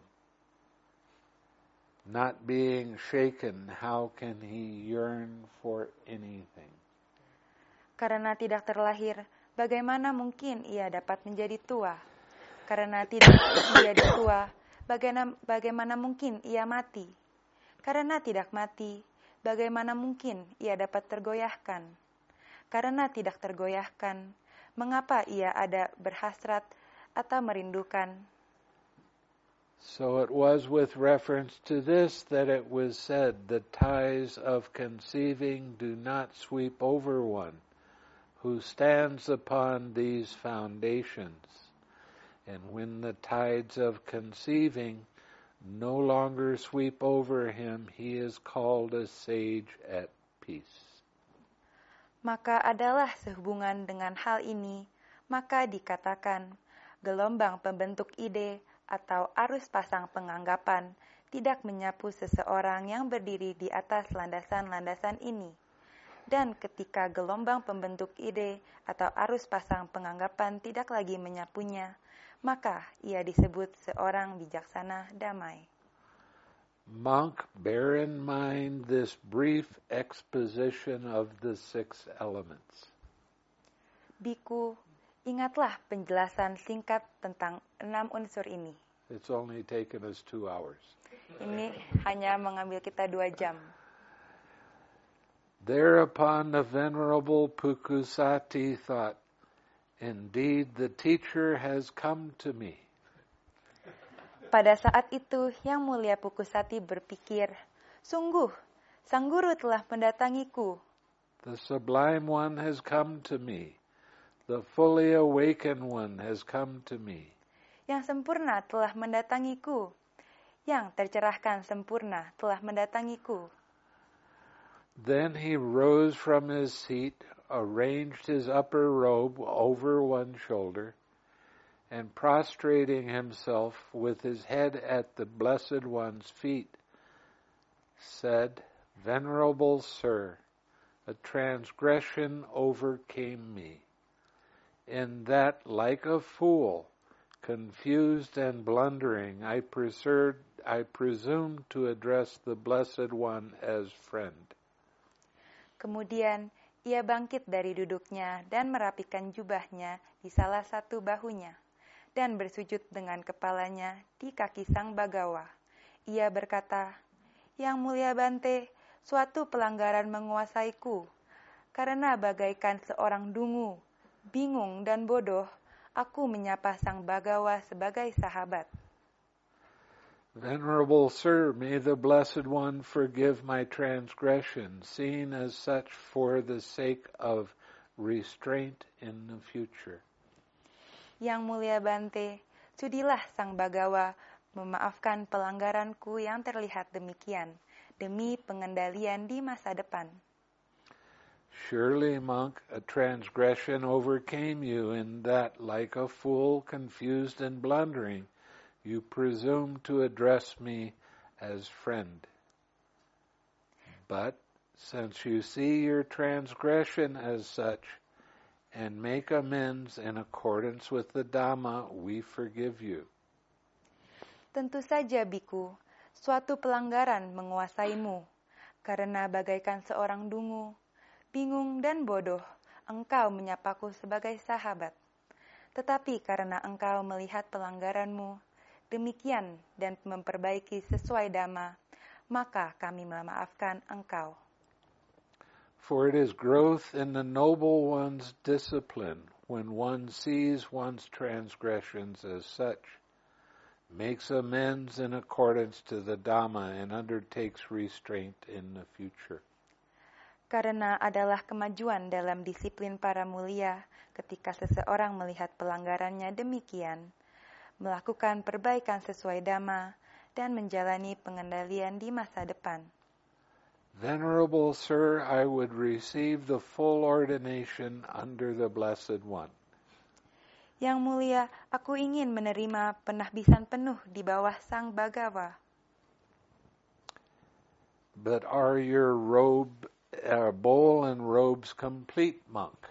Not being shaken, how can he yearn for anything? Karena tidak terlahir, bagaimana mungkin ia dapat menjadi tua? Karena tidak menjadi tua, bagaimana, bagaimana mungkin ia mati? Karena tidak mati, bagaimana mungkin ia dapat tergoyahkan? Karena tidak tergoyahkan, mengapa ia ada berhasrat atau merindukan? So it was with reference to this that it was said, the ties of conceiving do not sweep over one who stands upon these foundations. And when the tides of conceiving no longer sweep over him, he is called a sage at peace. Maka adalah sehubungan dengan hal ini, maka dikatakan, gelombang pembentuk ide atau arus pasang penganggapan tidak menyapu seseorang yang berdiri di atas landasan-landasan ini. Dan ketika gelombang pembentuk ide atau arus pasang penganggapan tidak lagi menyapunya, maka ia disebut seorang bijaksana damai. Monk, bear in mind this brief exposition of the six elements. Biku, ingatlah penjelasan singkat tentang enam unsur ini. It's only taken us two hours. Ini hanya mengambil kita dua jam. Thereupon the Venerable Pukusati thought, indeed the teacher has come to me. Pada saat itu, Yang Mulia Pukusati berpikir, sungguh, sang guru telah mendatangiku. The Sublime One has come to me. The fully awakened one has come to me. Yang sempurna telah mendatangiku. Yang tercerahkan sempurna telah mendatangiku. Then he rose from his seat, arranged his upper robe over one shoulder, and prostrating himself with his head at the Blessed One's feet, said, Venerable Sir, a transgression overcame me, in that, like a fool, confused and blundering, I, preserved, I presumed to address the Blessed One as friend. Kemudian ia bangkit dari duduknya dan merapikan jubahnya di salah satu bahunya, dan bersujud dengan kepalanya di kaki sang Bagawa. Ia berkata, Yang Mulia Bante, suatu pelanggaran menguasaiku, karena bagaikan seorang dungu, bingung dan bodoh, aku menyapa sang Bagawa sebagai sahabat. Venerable Sir, may the Blessed One forgive my transgression, seen as such for the sake of restraint in the future. Yang Mulia Bante, sudilah sang Bagawa memaafkan pelanggaranku yang terlihat demikian, demi pengendalian di masa depan. Surely, monk, a transgression overcame you in that, like a fool, confused and blundering, you presume to address me as friend. But, since you see your transgression as such, and make amends in accordance with the Dhamma, we forgive you. Tentu saja, Biku, suatu pelanggaran menguasaimu, karena bagaikan seorang dungu, bingung dan bodoh, engkau menyapaku sebagai sahabat. Tetapi karena engkau melihat pelanggaranmu, demikian dan memperbaiki sesuai Dhamma, maka kami memaafkan engkau. For it is growth in the noble one's discipline when one sees one's transgressions as such, makes amends in accordance to the Dhamma, and undertakes restraint in the future. Karena adalah kemajuan dalam disiplin para mulia ketika seseorang melihat pelanggarannya demikian, melakukan perbaikan sesuai Dhamma, dan menjalani pengendalian di masa depan. Venerable Sir, I would receive the full ordination under the Blessed One. Yang mulia, aku ingin menerima penahbisan penuh di bawah Sang Bhagawa. But are your robe, uh, bowl and robes complete, monk?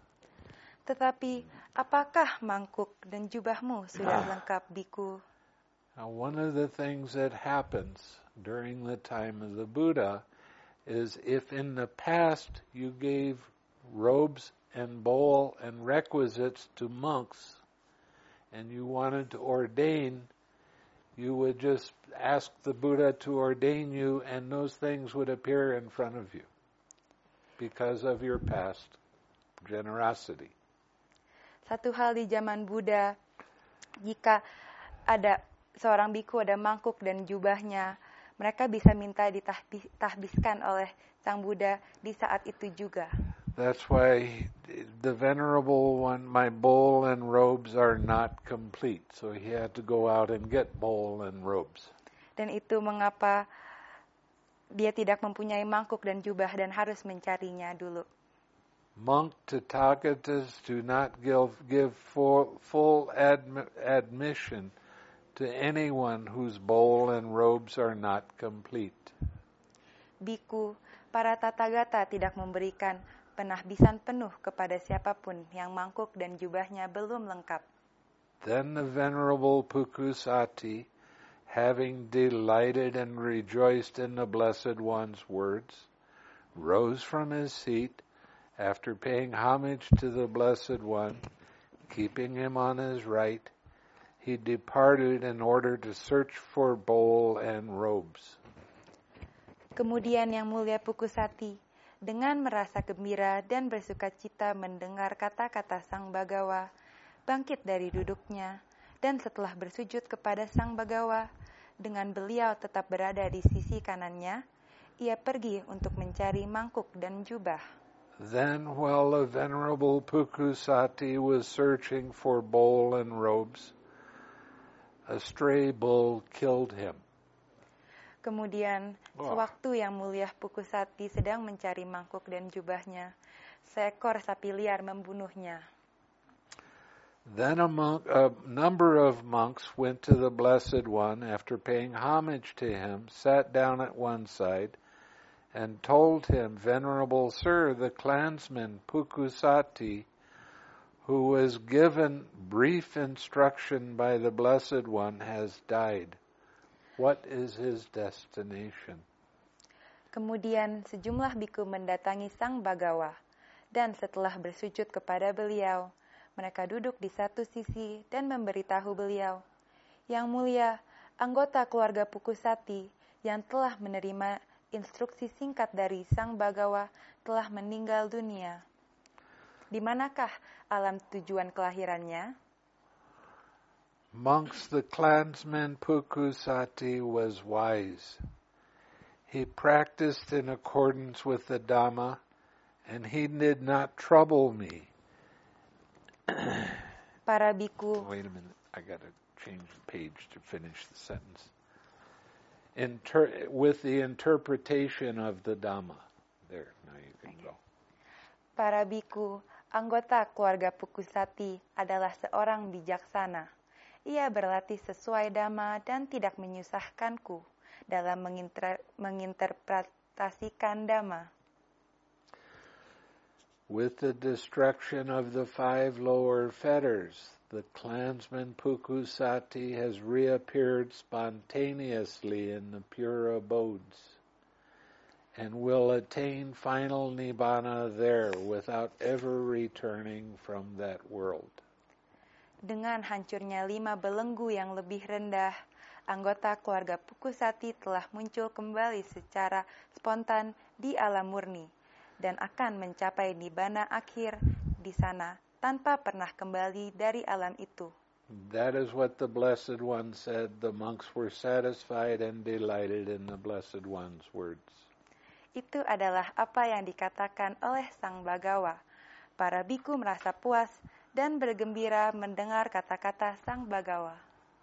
Tetapi, apakah mangkuk dan jubahmu sudah lengkap, biku? Now, one of the things that happens during the time of the Buddha is if in the past you gave robes and bowl and requisites to monks and you wanted to ordain, you would just ask the Buddha to ordain you and those things would appear in front of you because of your past generosity. Satu hal di zaman Buddha, jika ada seorang biku, ada mangkuk dan jubahnya, mereka bisa minta ditahbiskan oleh Sang Buddha di saat itu juga. That's why the Venerable One, my bowl and robes are not complete. So he had to go out and get bowl and robes. Dan itu mengapa dia tidak mempunyai mangkuk dan jubah dan harus mencarinya dulu. Monk Tathagatas do not give, give full, full admi- admission to anyone whose bowl and robes are not complete. Biku, para Tathagata tidak memberikan penahbisan penuh kepada siapapun yang mangkuk dan jubahnya belum lengkap. Then the Venerable Pukusati, having delighted and rejoiced in the Blessed One's words, rose from his seat after paying homage to the Blessed One, keeping him on his right. He departed in order to search for bowl and robes. Kemudian Yang Mulia Pukusati, dengan merasa gembira dan bersuka cita mendengar kata-kata Sang Bhagawa, bangkit dari duduknya, dan setelah bersujud kepada Sang Bhagawa, dengan beliau tetap berada di sisi kanannya, ia pergi untuk mencari mangkuk dan jubah. Then, while the Venerable Pukusati was searching for bowl and robes, a stray bull killed him. Kemudian, sewaktu Yang Mulia Pukusati sedang mencari mangkuk dan jubahnya, seekor sapi liar membunuhnya. Then a, monk, a number of monks went to the Blessed One after paying homage to him, sat down at one side, and told him, Venerable Sir, the clansman Pukusati, who was given brief instruction by the Blessed One, has died. What is his destination? Kemudian sejumlah biku mendatangi Sang Bhagawa, dan setelah bersujud kepada beliau, mereka duduk di satu sisi dan memberitahu beliau, Yang Mulia, anggota keluarga Pukusati yang telah menerima instruksi singkat dari Sang Bhagawa telah meninggal dunia. Di manakah alam tujuan kelahirannya? Monks, the clansman Pukusati was wise. He practiced in accordance with the Dhamma, and he did not trouble me. Para biku. Wait a minute, I got to change the page to finish the sentence. Inter- with the interpretation of the Dhamma. There, now you can go. Para biku, anggota keluarga Pukusati adalah seorang bijaksana. Ia berlatih sesuai Dhamma dan tidak menyusahkanku dalam menginter- menginterpretasikan Dhamma. With the destruction of the five lower fetters, the clansman Pukusati has reappeared spontaneously in the pure abodes, and will attain final nibbana there without ever returning from that world. Dengan hancurnya lima belenggu yang lebih rendah, anggota keluarga Pukusati telah muncul kembali secara spontan di alam murni, dan akan mencapai nibbana akhir di sana tanpa pernah kembali dari alam itu. That is what the Blessed One said. The monks were satisfied and delighted in the Blessed One's words. Itu adalah apa yang dikatakan oleh Sang Bhagawa. Para biku merasa puas dan bergembira mendengar kata-kata Sang Bhagawa.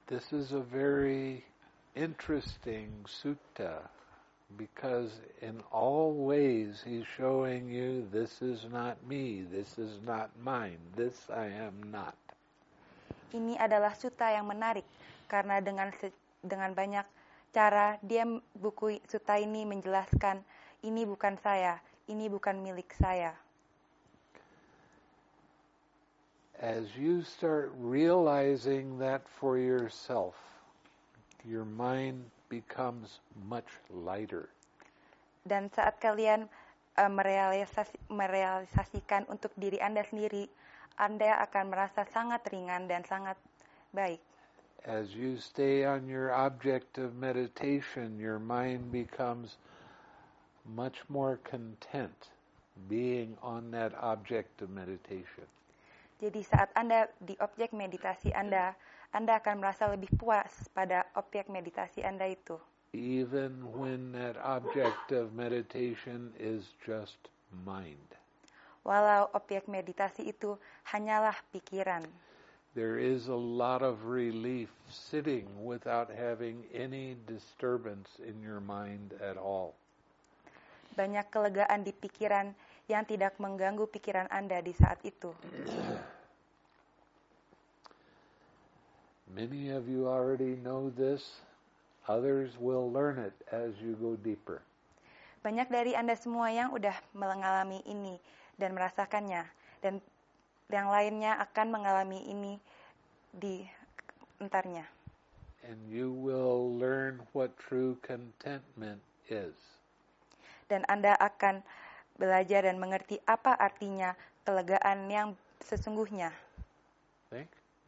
This is a very interesting sutta because in all ways he's showing you this is not me, this is not mine, this I am not. Ini adalah sutta yang menarik karena dengan dengan banyak cara dia buku sutta ini menjelaskan ini bukan saya, ini bukan milik saya. As you start realizing that for yourself, your mind becomes much lighter. Dan saat kalian uh, merealisasi, merealisasikan untuk diri Anda sendiri, Anda akan merasa sangat ringan dan sangat baik. As you stay on your object of meditation, your mind becomes much more content being on that object of meditation. Jadi saat Anda di objek meditasi Anda, Anda akan merasa lebih puas pada objek meditasi Anda itu. Even when that object of meditation is just mind. Walau objek meditasi itu hanyalah pikiran. There is a lot of relief sitting without having any disturbance in your mind at all. Banyak kelegaan di pikiran yang tidak mengganggu pikiran Anda di saat itu. Many of you already know this. Others will learn it as you go deeper. Banyak dari Anda semua yang udah mengalami ini dan merasakannya, dan yang lainnya akan mengalami ini di entarnya. And you will learn what true contentment is. Dan Anda akan belajar dan mengerti apa artinya kelegaan yang sesungguhnya. Think?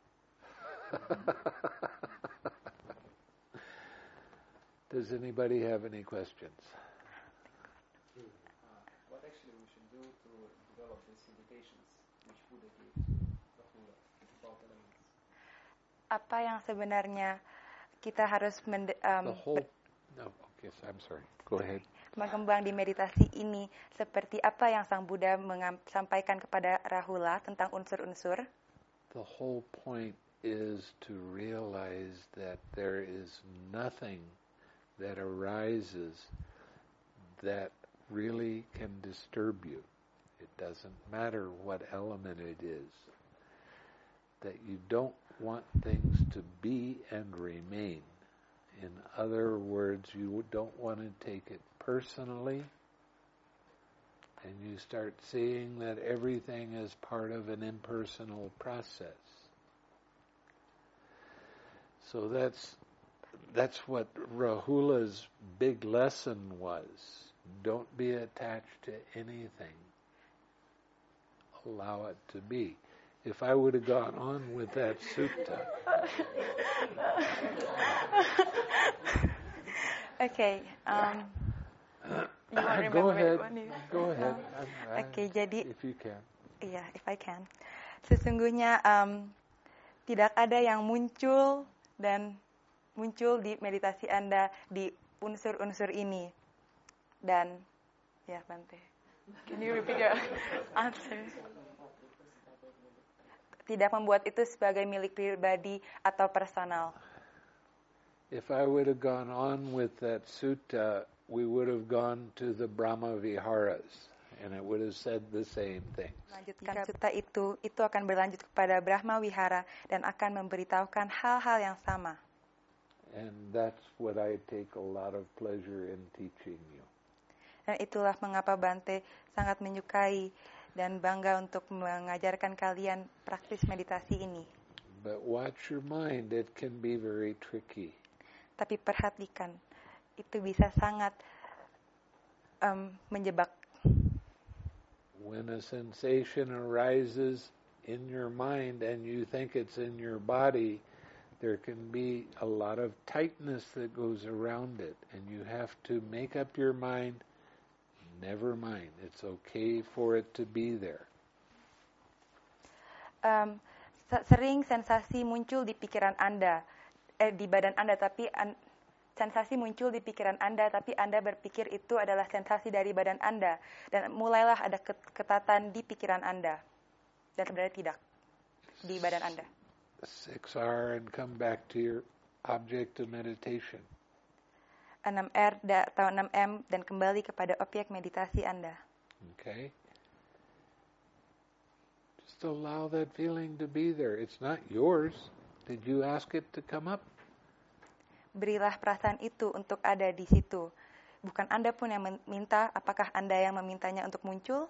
Does anybody have any questions? Uh, what actually we should do to develop these meditations which Buddha gave to Rahula about elements? Apa yang sebenarnya kita harus mende, um, The whole. No, okay, so I'm sorry. Go ahead. Mengembang di meditasi ini seperti apa yang Sang Buddha mengam, sampaikan kepada Rahula tentang unsur-unsur. The whole point is to realize that there is nothing that arises that really can disturb you. It doesn't matter what element it is. That you don't want things to be and remain. In other words, you don't want to take it personally, and you start seeing that everything is part of an impersonal process. So that's that's what Rahula's big lesson was. Don't be attached to anything. Allow it to be. If I would have gone on with that sutta. Okay. Um, you want to Go remember ahead. one? Go ahead. I- Okay, jadi if you can. iya, if I can. Sesungguhnya um, tidak ada yang muncul dan muncul di meditasi Anda di unsur-unsur ini. Dan ya, Bante. Can you repeat your answer? Tidak membuat itu sebagai milik pribadi atau personal. If I would have gone on with that sutta, we would have gone to the Brahma Viharas, and it would have said the same thing. Lanjutkan sutta itu, itu akan berlanjut kepada Brahma Vihara dan akan memberitahukan hal-hal yang sama. And that's what I take a lot of pleasure in teaching you. Dan itulah mengapa Bante sangat menyukai dan bangga untuk mengajarkan kalian praktis meditasi ini. But watch your mind, it can be very tricky. Tapi perhatikan, itu bisa sangat um, menjebak. When a sensation arises in your mind and you think it's in your body, there can be a lot of tightness that goes around it, and you have to make up your mind, never mind, it's okay for it to be there. Um, sering sensasi muncul di pikiran Anda, eh, di badan Anda, tapi an, sensasi muncul di pikiran Anda, tapi Anda berpikir itu adalah sensasi dari badan Anda, dan mulailah ada ketatan di pikiran Anda, dan sebenarnya tidak di badan Anda. six R and come back to your object of meditation. enam R da, atau enam M dan kembali kepada objek meditasi Anda. Okay? Just allow that feeling to be there. It's not yours. Did you ask it to come up? Berilah perasaan itu untuk ada di situ. Bukan Anda pun yang meminta, apakah Anda yang memintanya untuk muncul?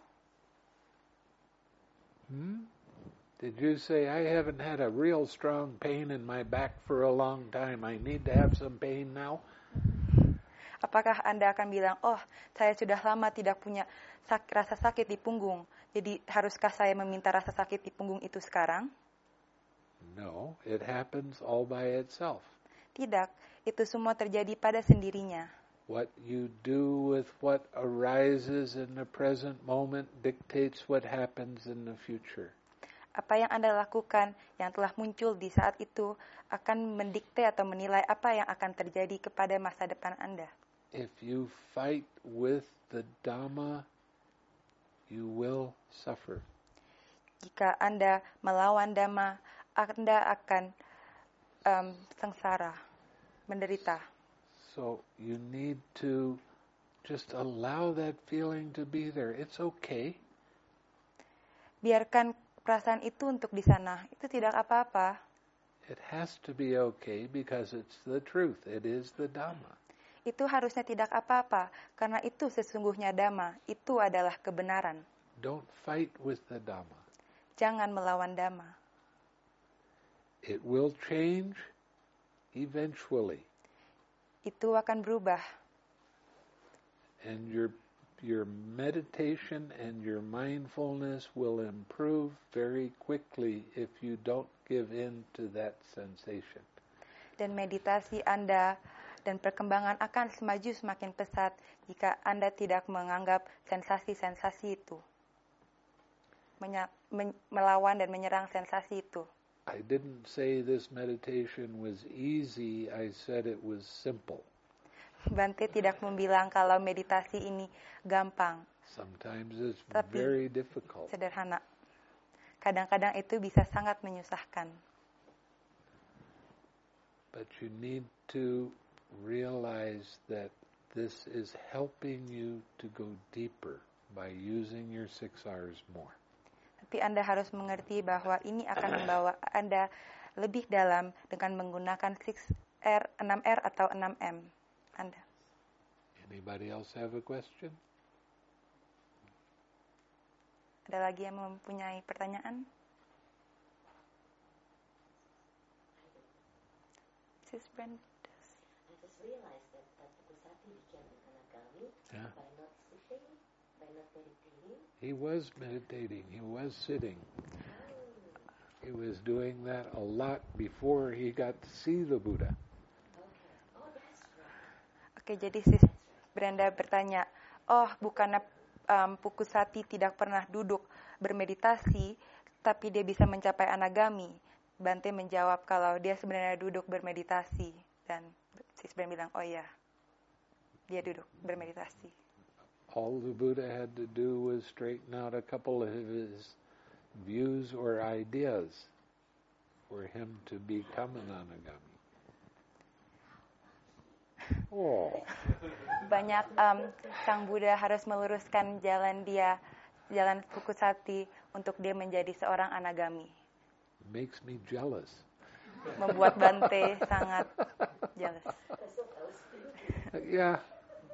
Hmm? Did you say, I haven't had a real strong pain in my back for a long time. I need to have some pain now? Apakah Anda akan bilang, oh, saya sudah lama tidak punya sak- rasa sakit di punggung, jadi haruskah saya meminta rasa sakit di punggung itu sekarang? No, it happens all by itself. Tidak, itu semua terjadi pada sendirinya. What you do with what arises in the present moment dictates what happens in the future. Apa yang Anda lakukan yang telah muncul di saat itu akan mendikte atau menilai apa yang akan terjadi kepada masa depan Anda. If you fight with the Dhamma, you will suffer. Jika Anda melawan Dhamma, Anda akan um, sengsara, menderita. So you need to just allow that feeling to be there. It's okay. Biarkan perasaan itu untuk di sana. Itu tidak apa-apa. It has to be okay because it's the truth. It is the Dhamma. Itu harusnya tidak apa-apa, karena itu sesungguhnya Dhamma. Itu adalah kebenaran. Don't fight with the Dhamma. Jangan melawan Dhamma. It will change eventually. Itu akan berubah. And your your meditation and your mindfulness will improve very quickly if you don't give in to that sensation. Dan meditasi Anda dan perkembangan akan semaju semakin pesat jika Anda tidak menganggap sensasi-sensasi itu. Menya- men- melawan dan menyerang sensasi itu. I didn't say this meditation was easy, I said it was simple. Bante tidak membilang kalau meditasi ini gampang, Sometimes it's Tapi- very difficult. sederhana. Kadang-kadang itu bisa sangat menyusahkan. But you need to realize that this is helping you to go deeper by using your six R's more. Tapi Anda harus mengerti bahwa ini akan membawa Anda lebih dalam dengan menggunakan enam R, enam R atau enam M Anda. Anybody else have a question? Ada lagi yang mempunyai pertanyaan? Sis Brenda. I just realized that, that Kusati became an anagami Yeah. by not sitting, by not meditating. He was meditating. He was sitting. He was doing that a lot before he got to see the Buddha. Okay. Oh, that's right. Oke, jadi Sis Brenda bertanya, oh bukannya um, Pukusati tidak pernah duduk bermeditasi, tapi dia bisa mencapai anagami. Bante menjawab kalau dia sebenarnya duduk bermeditasi. Dan Sis Brenda bilang, oh iya, dia duduk bermeditasi. All the Buddha had to do was straighten out a couple of his views or ideas for him to become an anagami. Oh, Banyak um, Sang Buddha harus meluruskan jalan dia, jalan Pukusati untuk dia menjadi seorang anagami. makes me jealous. Membuat Bante sangat jealous. Yeah.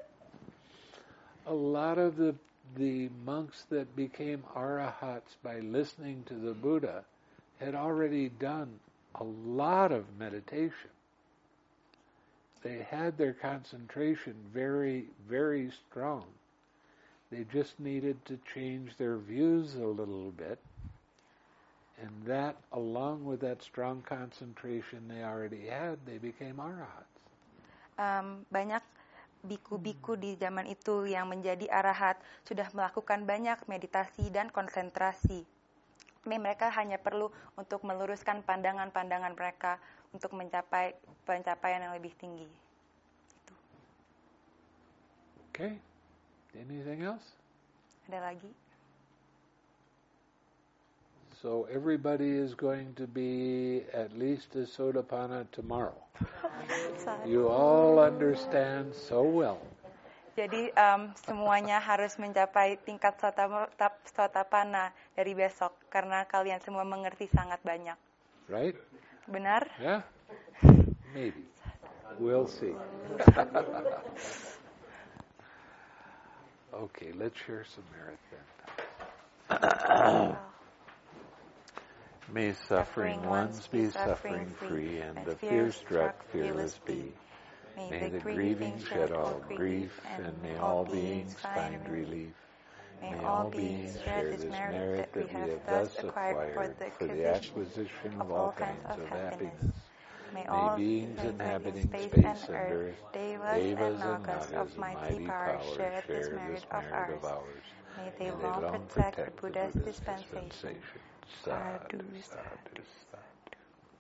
A lot of the the monks that became arahats by listening to the Buddha had already done a lot of meditation. They had their concentration very, very strong. They just needed to change their views a little bit. And that, along with that strong concentration they already had, they became arahats. Um, banyak biku-biku di zaman itu yang menjadi arahat sudah melakukan banyak meditasi dan konsentrasi. Tapi mereka hanya perlu untuk meluruskan pandangan-pandangan mereka untuk mencapai pencapaian yang lebih tinggi. Itu. Okay? Anything else? Ada lagi? So everybody is going to be at least a Sotapanna tomorrow. You all understand so well. Jadi um, semuanya harus mencapai tingkat sota- tap- Sotapanna dari besok karena kalian semua mengerti sangat banyak. Right? Benar? Yeah? Maybe. We'll see. Okay, let's share some merit then. May suffering ones be suffering free, and the fear-struck fearless be. May the grieving shed all grief, and may all beings find relief. May all beings share this merit that we have thus acquired for the acquisition of all kinds of happiness. May all beings inhabiting space and earth, devas and nagas of mighty power share this merit of ours. May they long protect the Buddha's dispensation. Sadhu, sadhu, sadhu.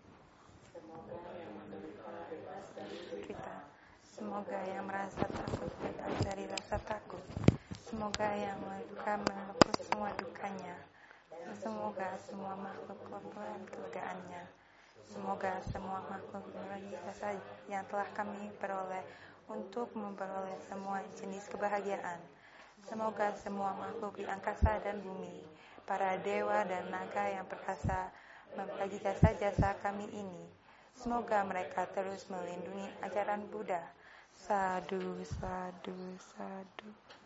Semoga yang merasa takut bebas dari rasa takut. Semoga yang duka meluput semua dukanya. Semoga semua makhluk lepas kelegaannya. Semoga semua makhluk memiliki jasa yang telah kami peroleh untuk memperoleh semua jenis kebahagiaan. Semoga semua makhluk di angkasa dan bumi, para dewa dan naga yang perkasa membagi jasa-jasa kami ini. Semoga mereka terus melindungi ajaran Buddha. Sadhu, sadhu, sadhu.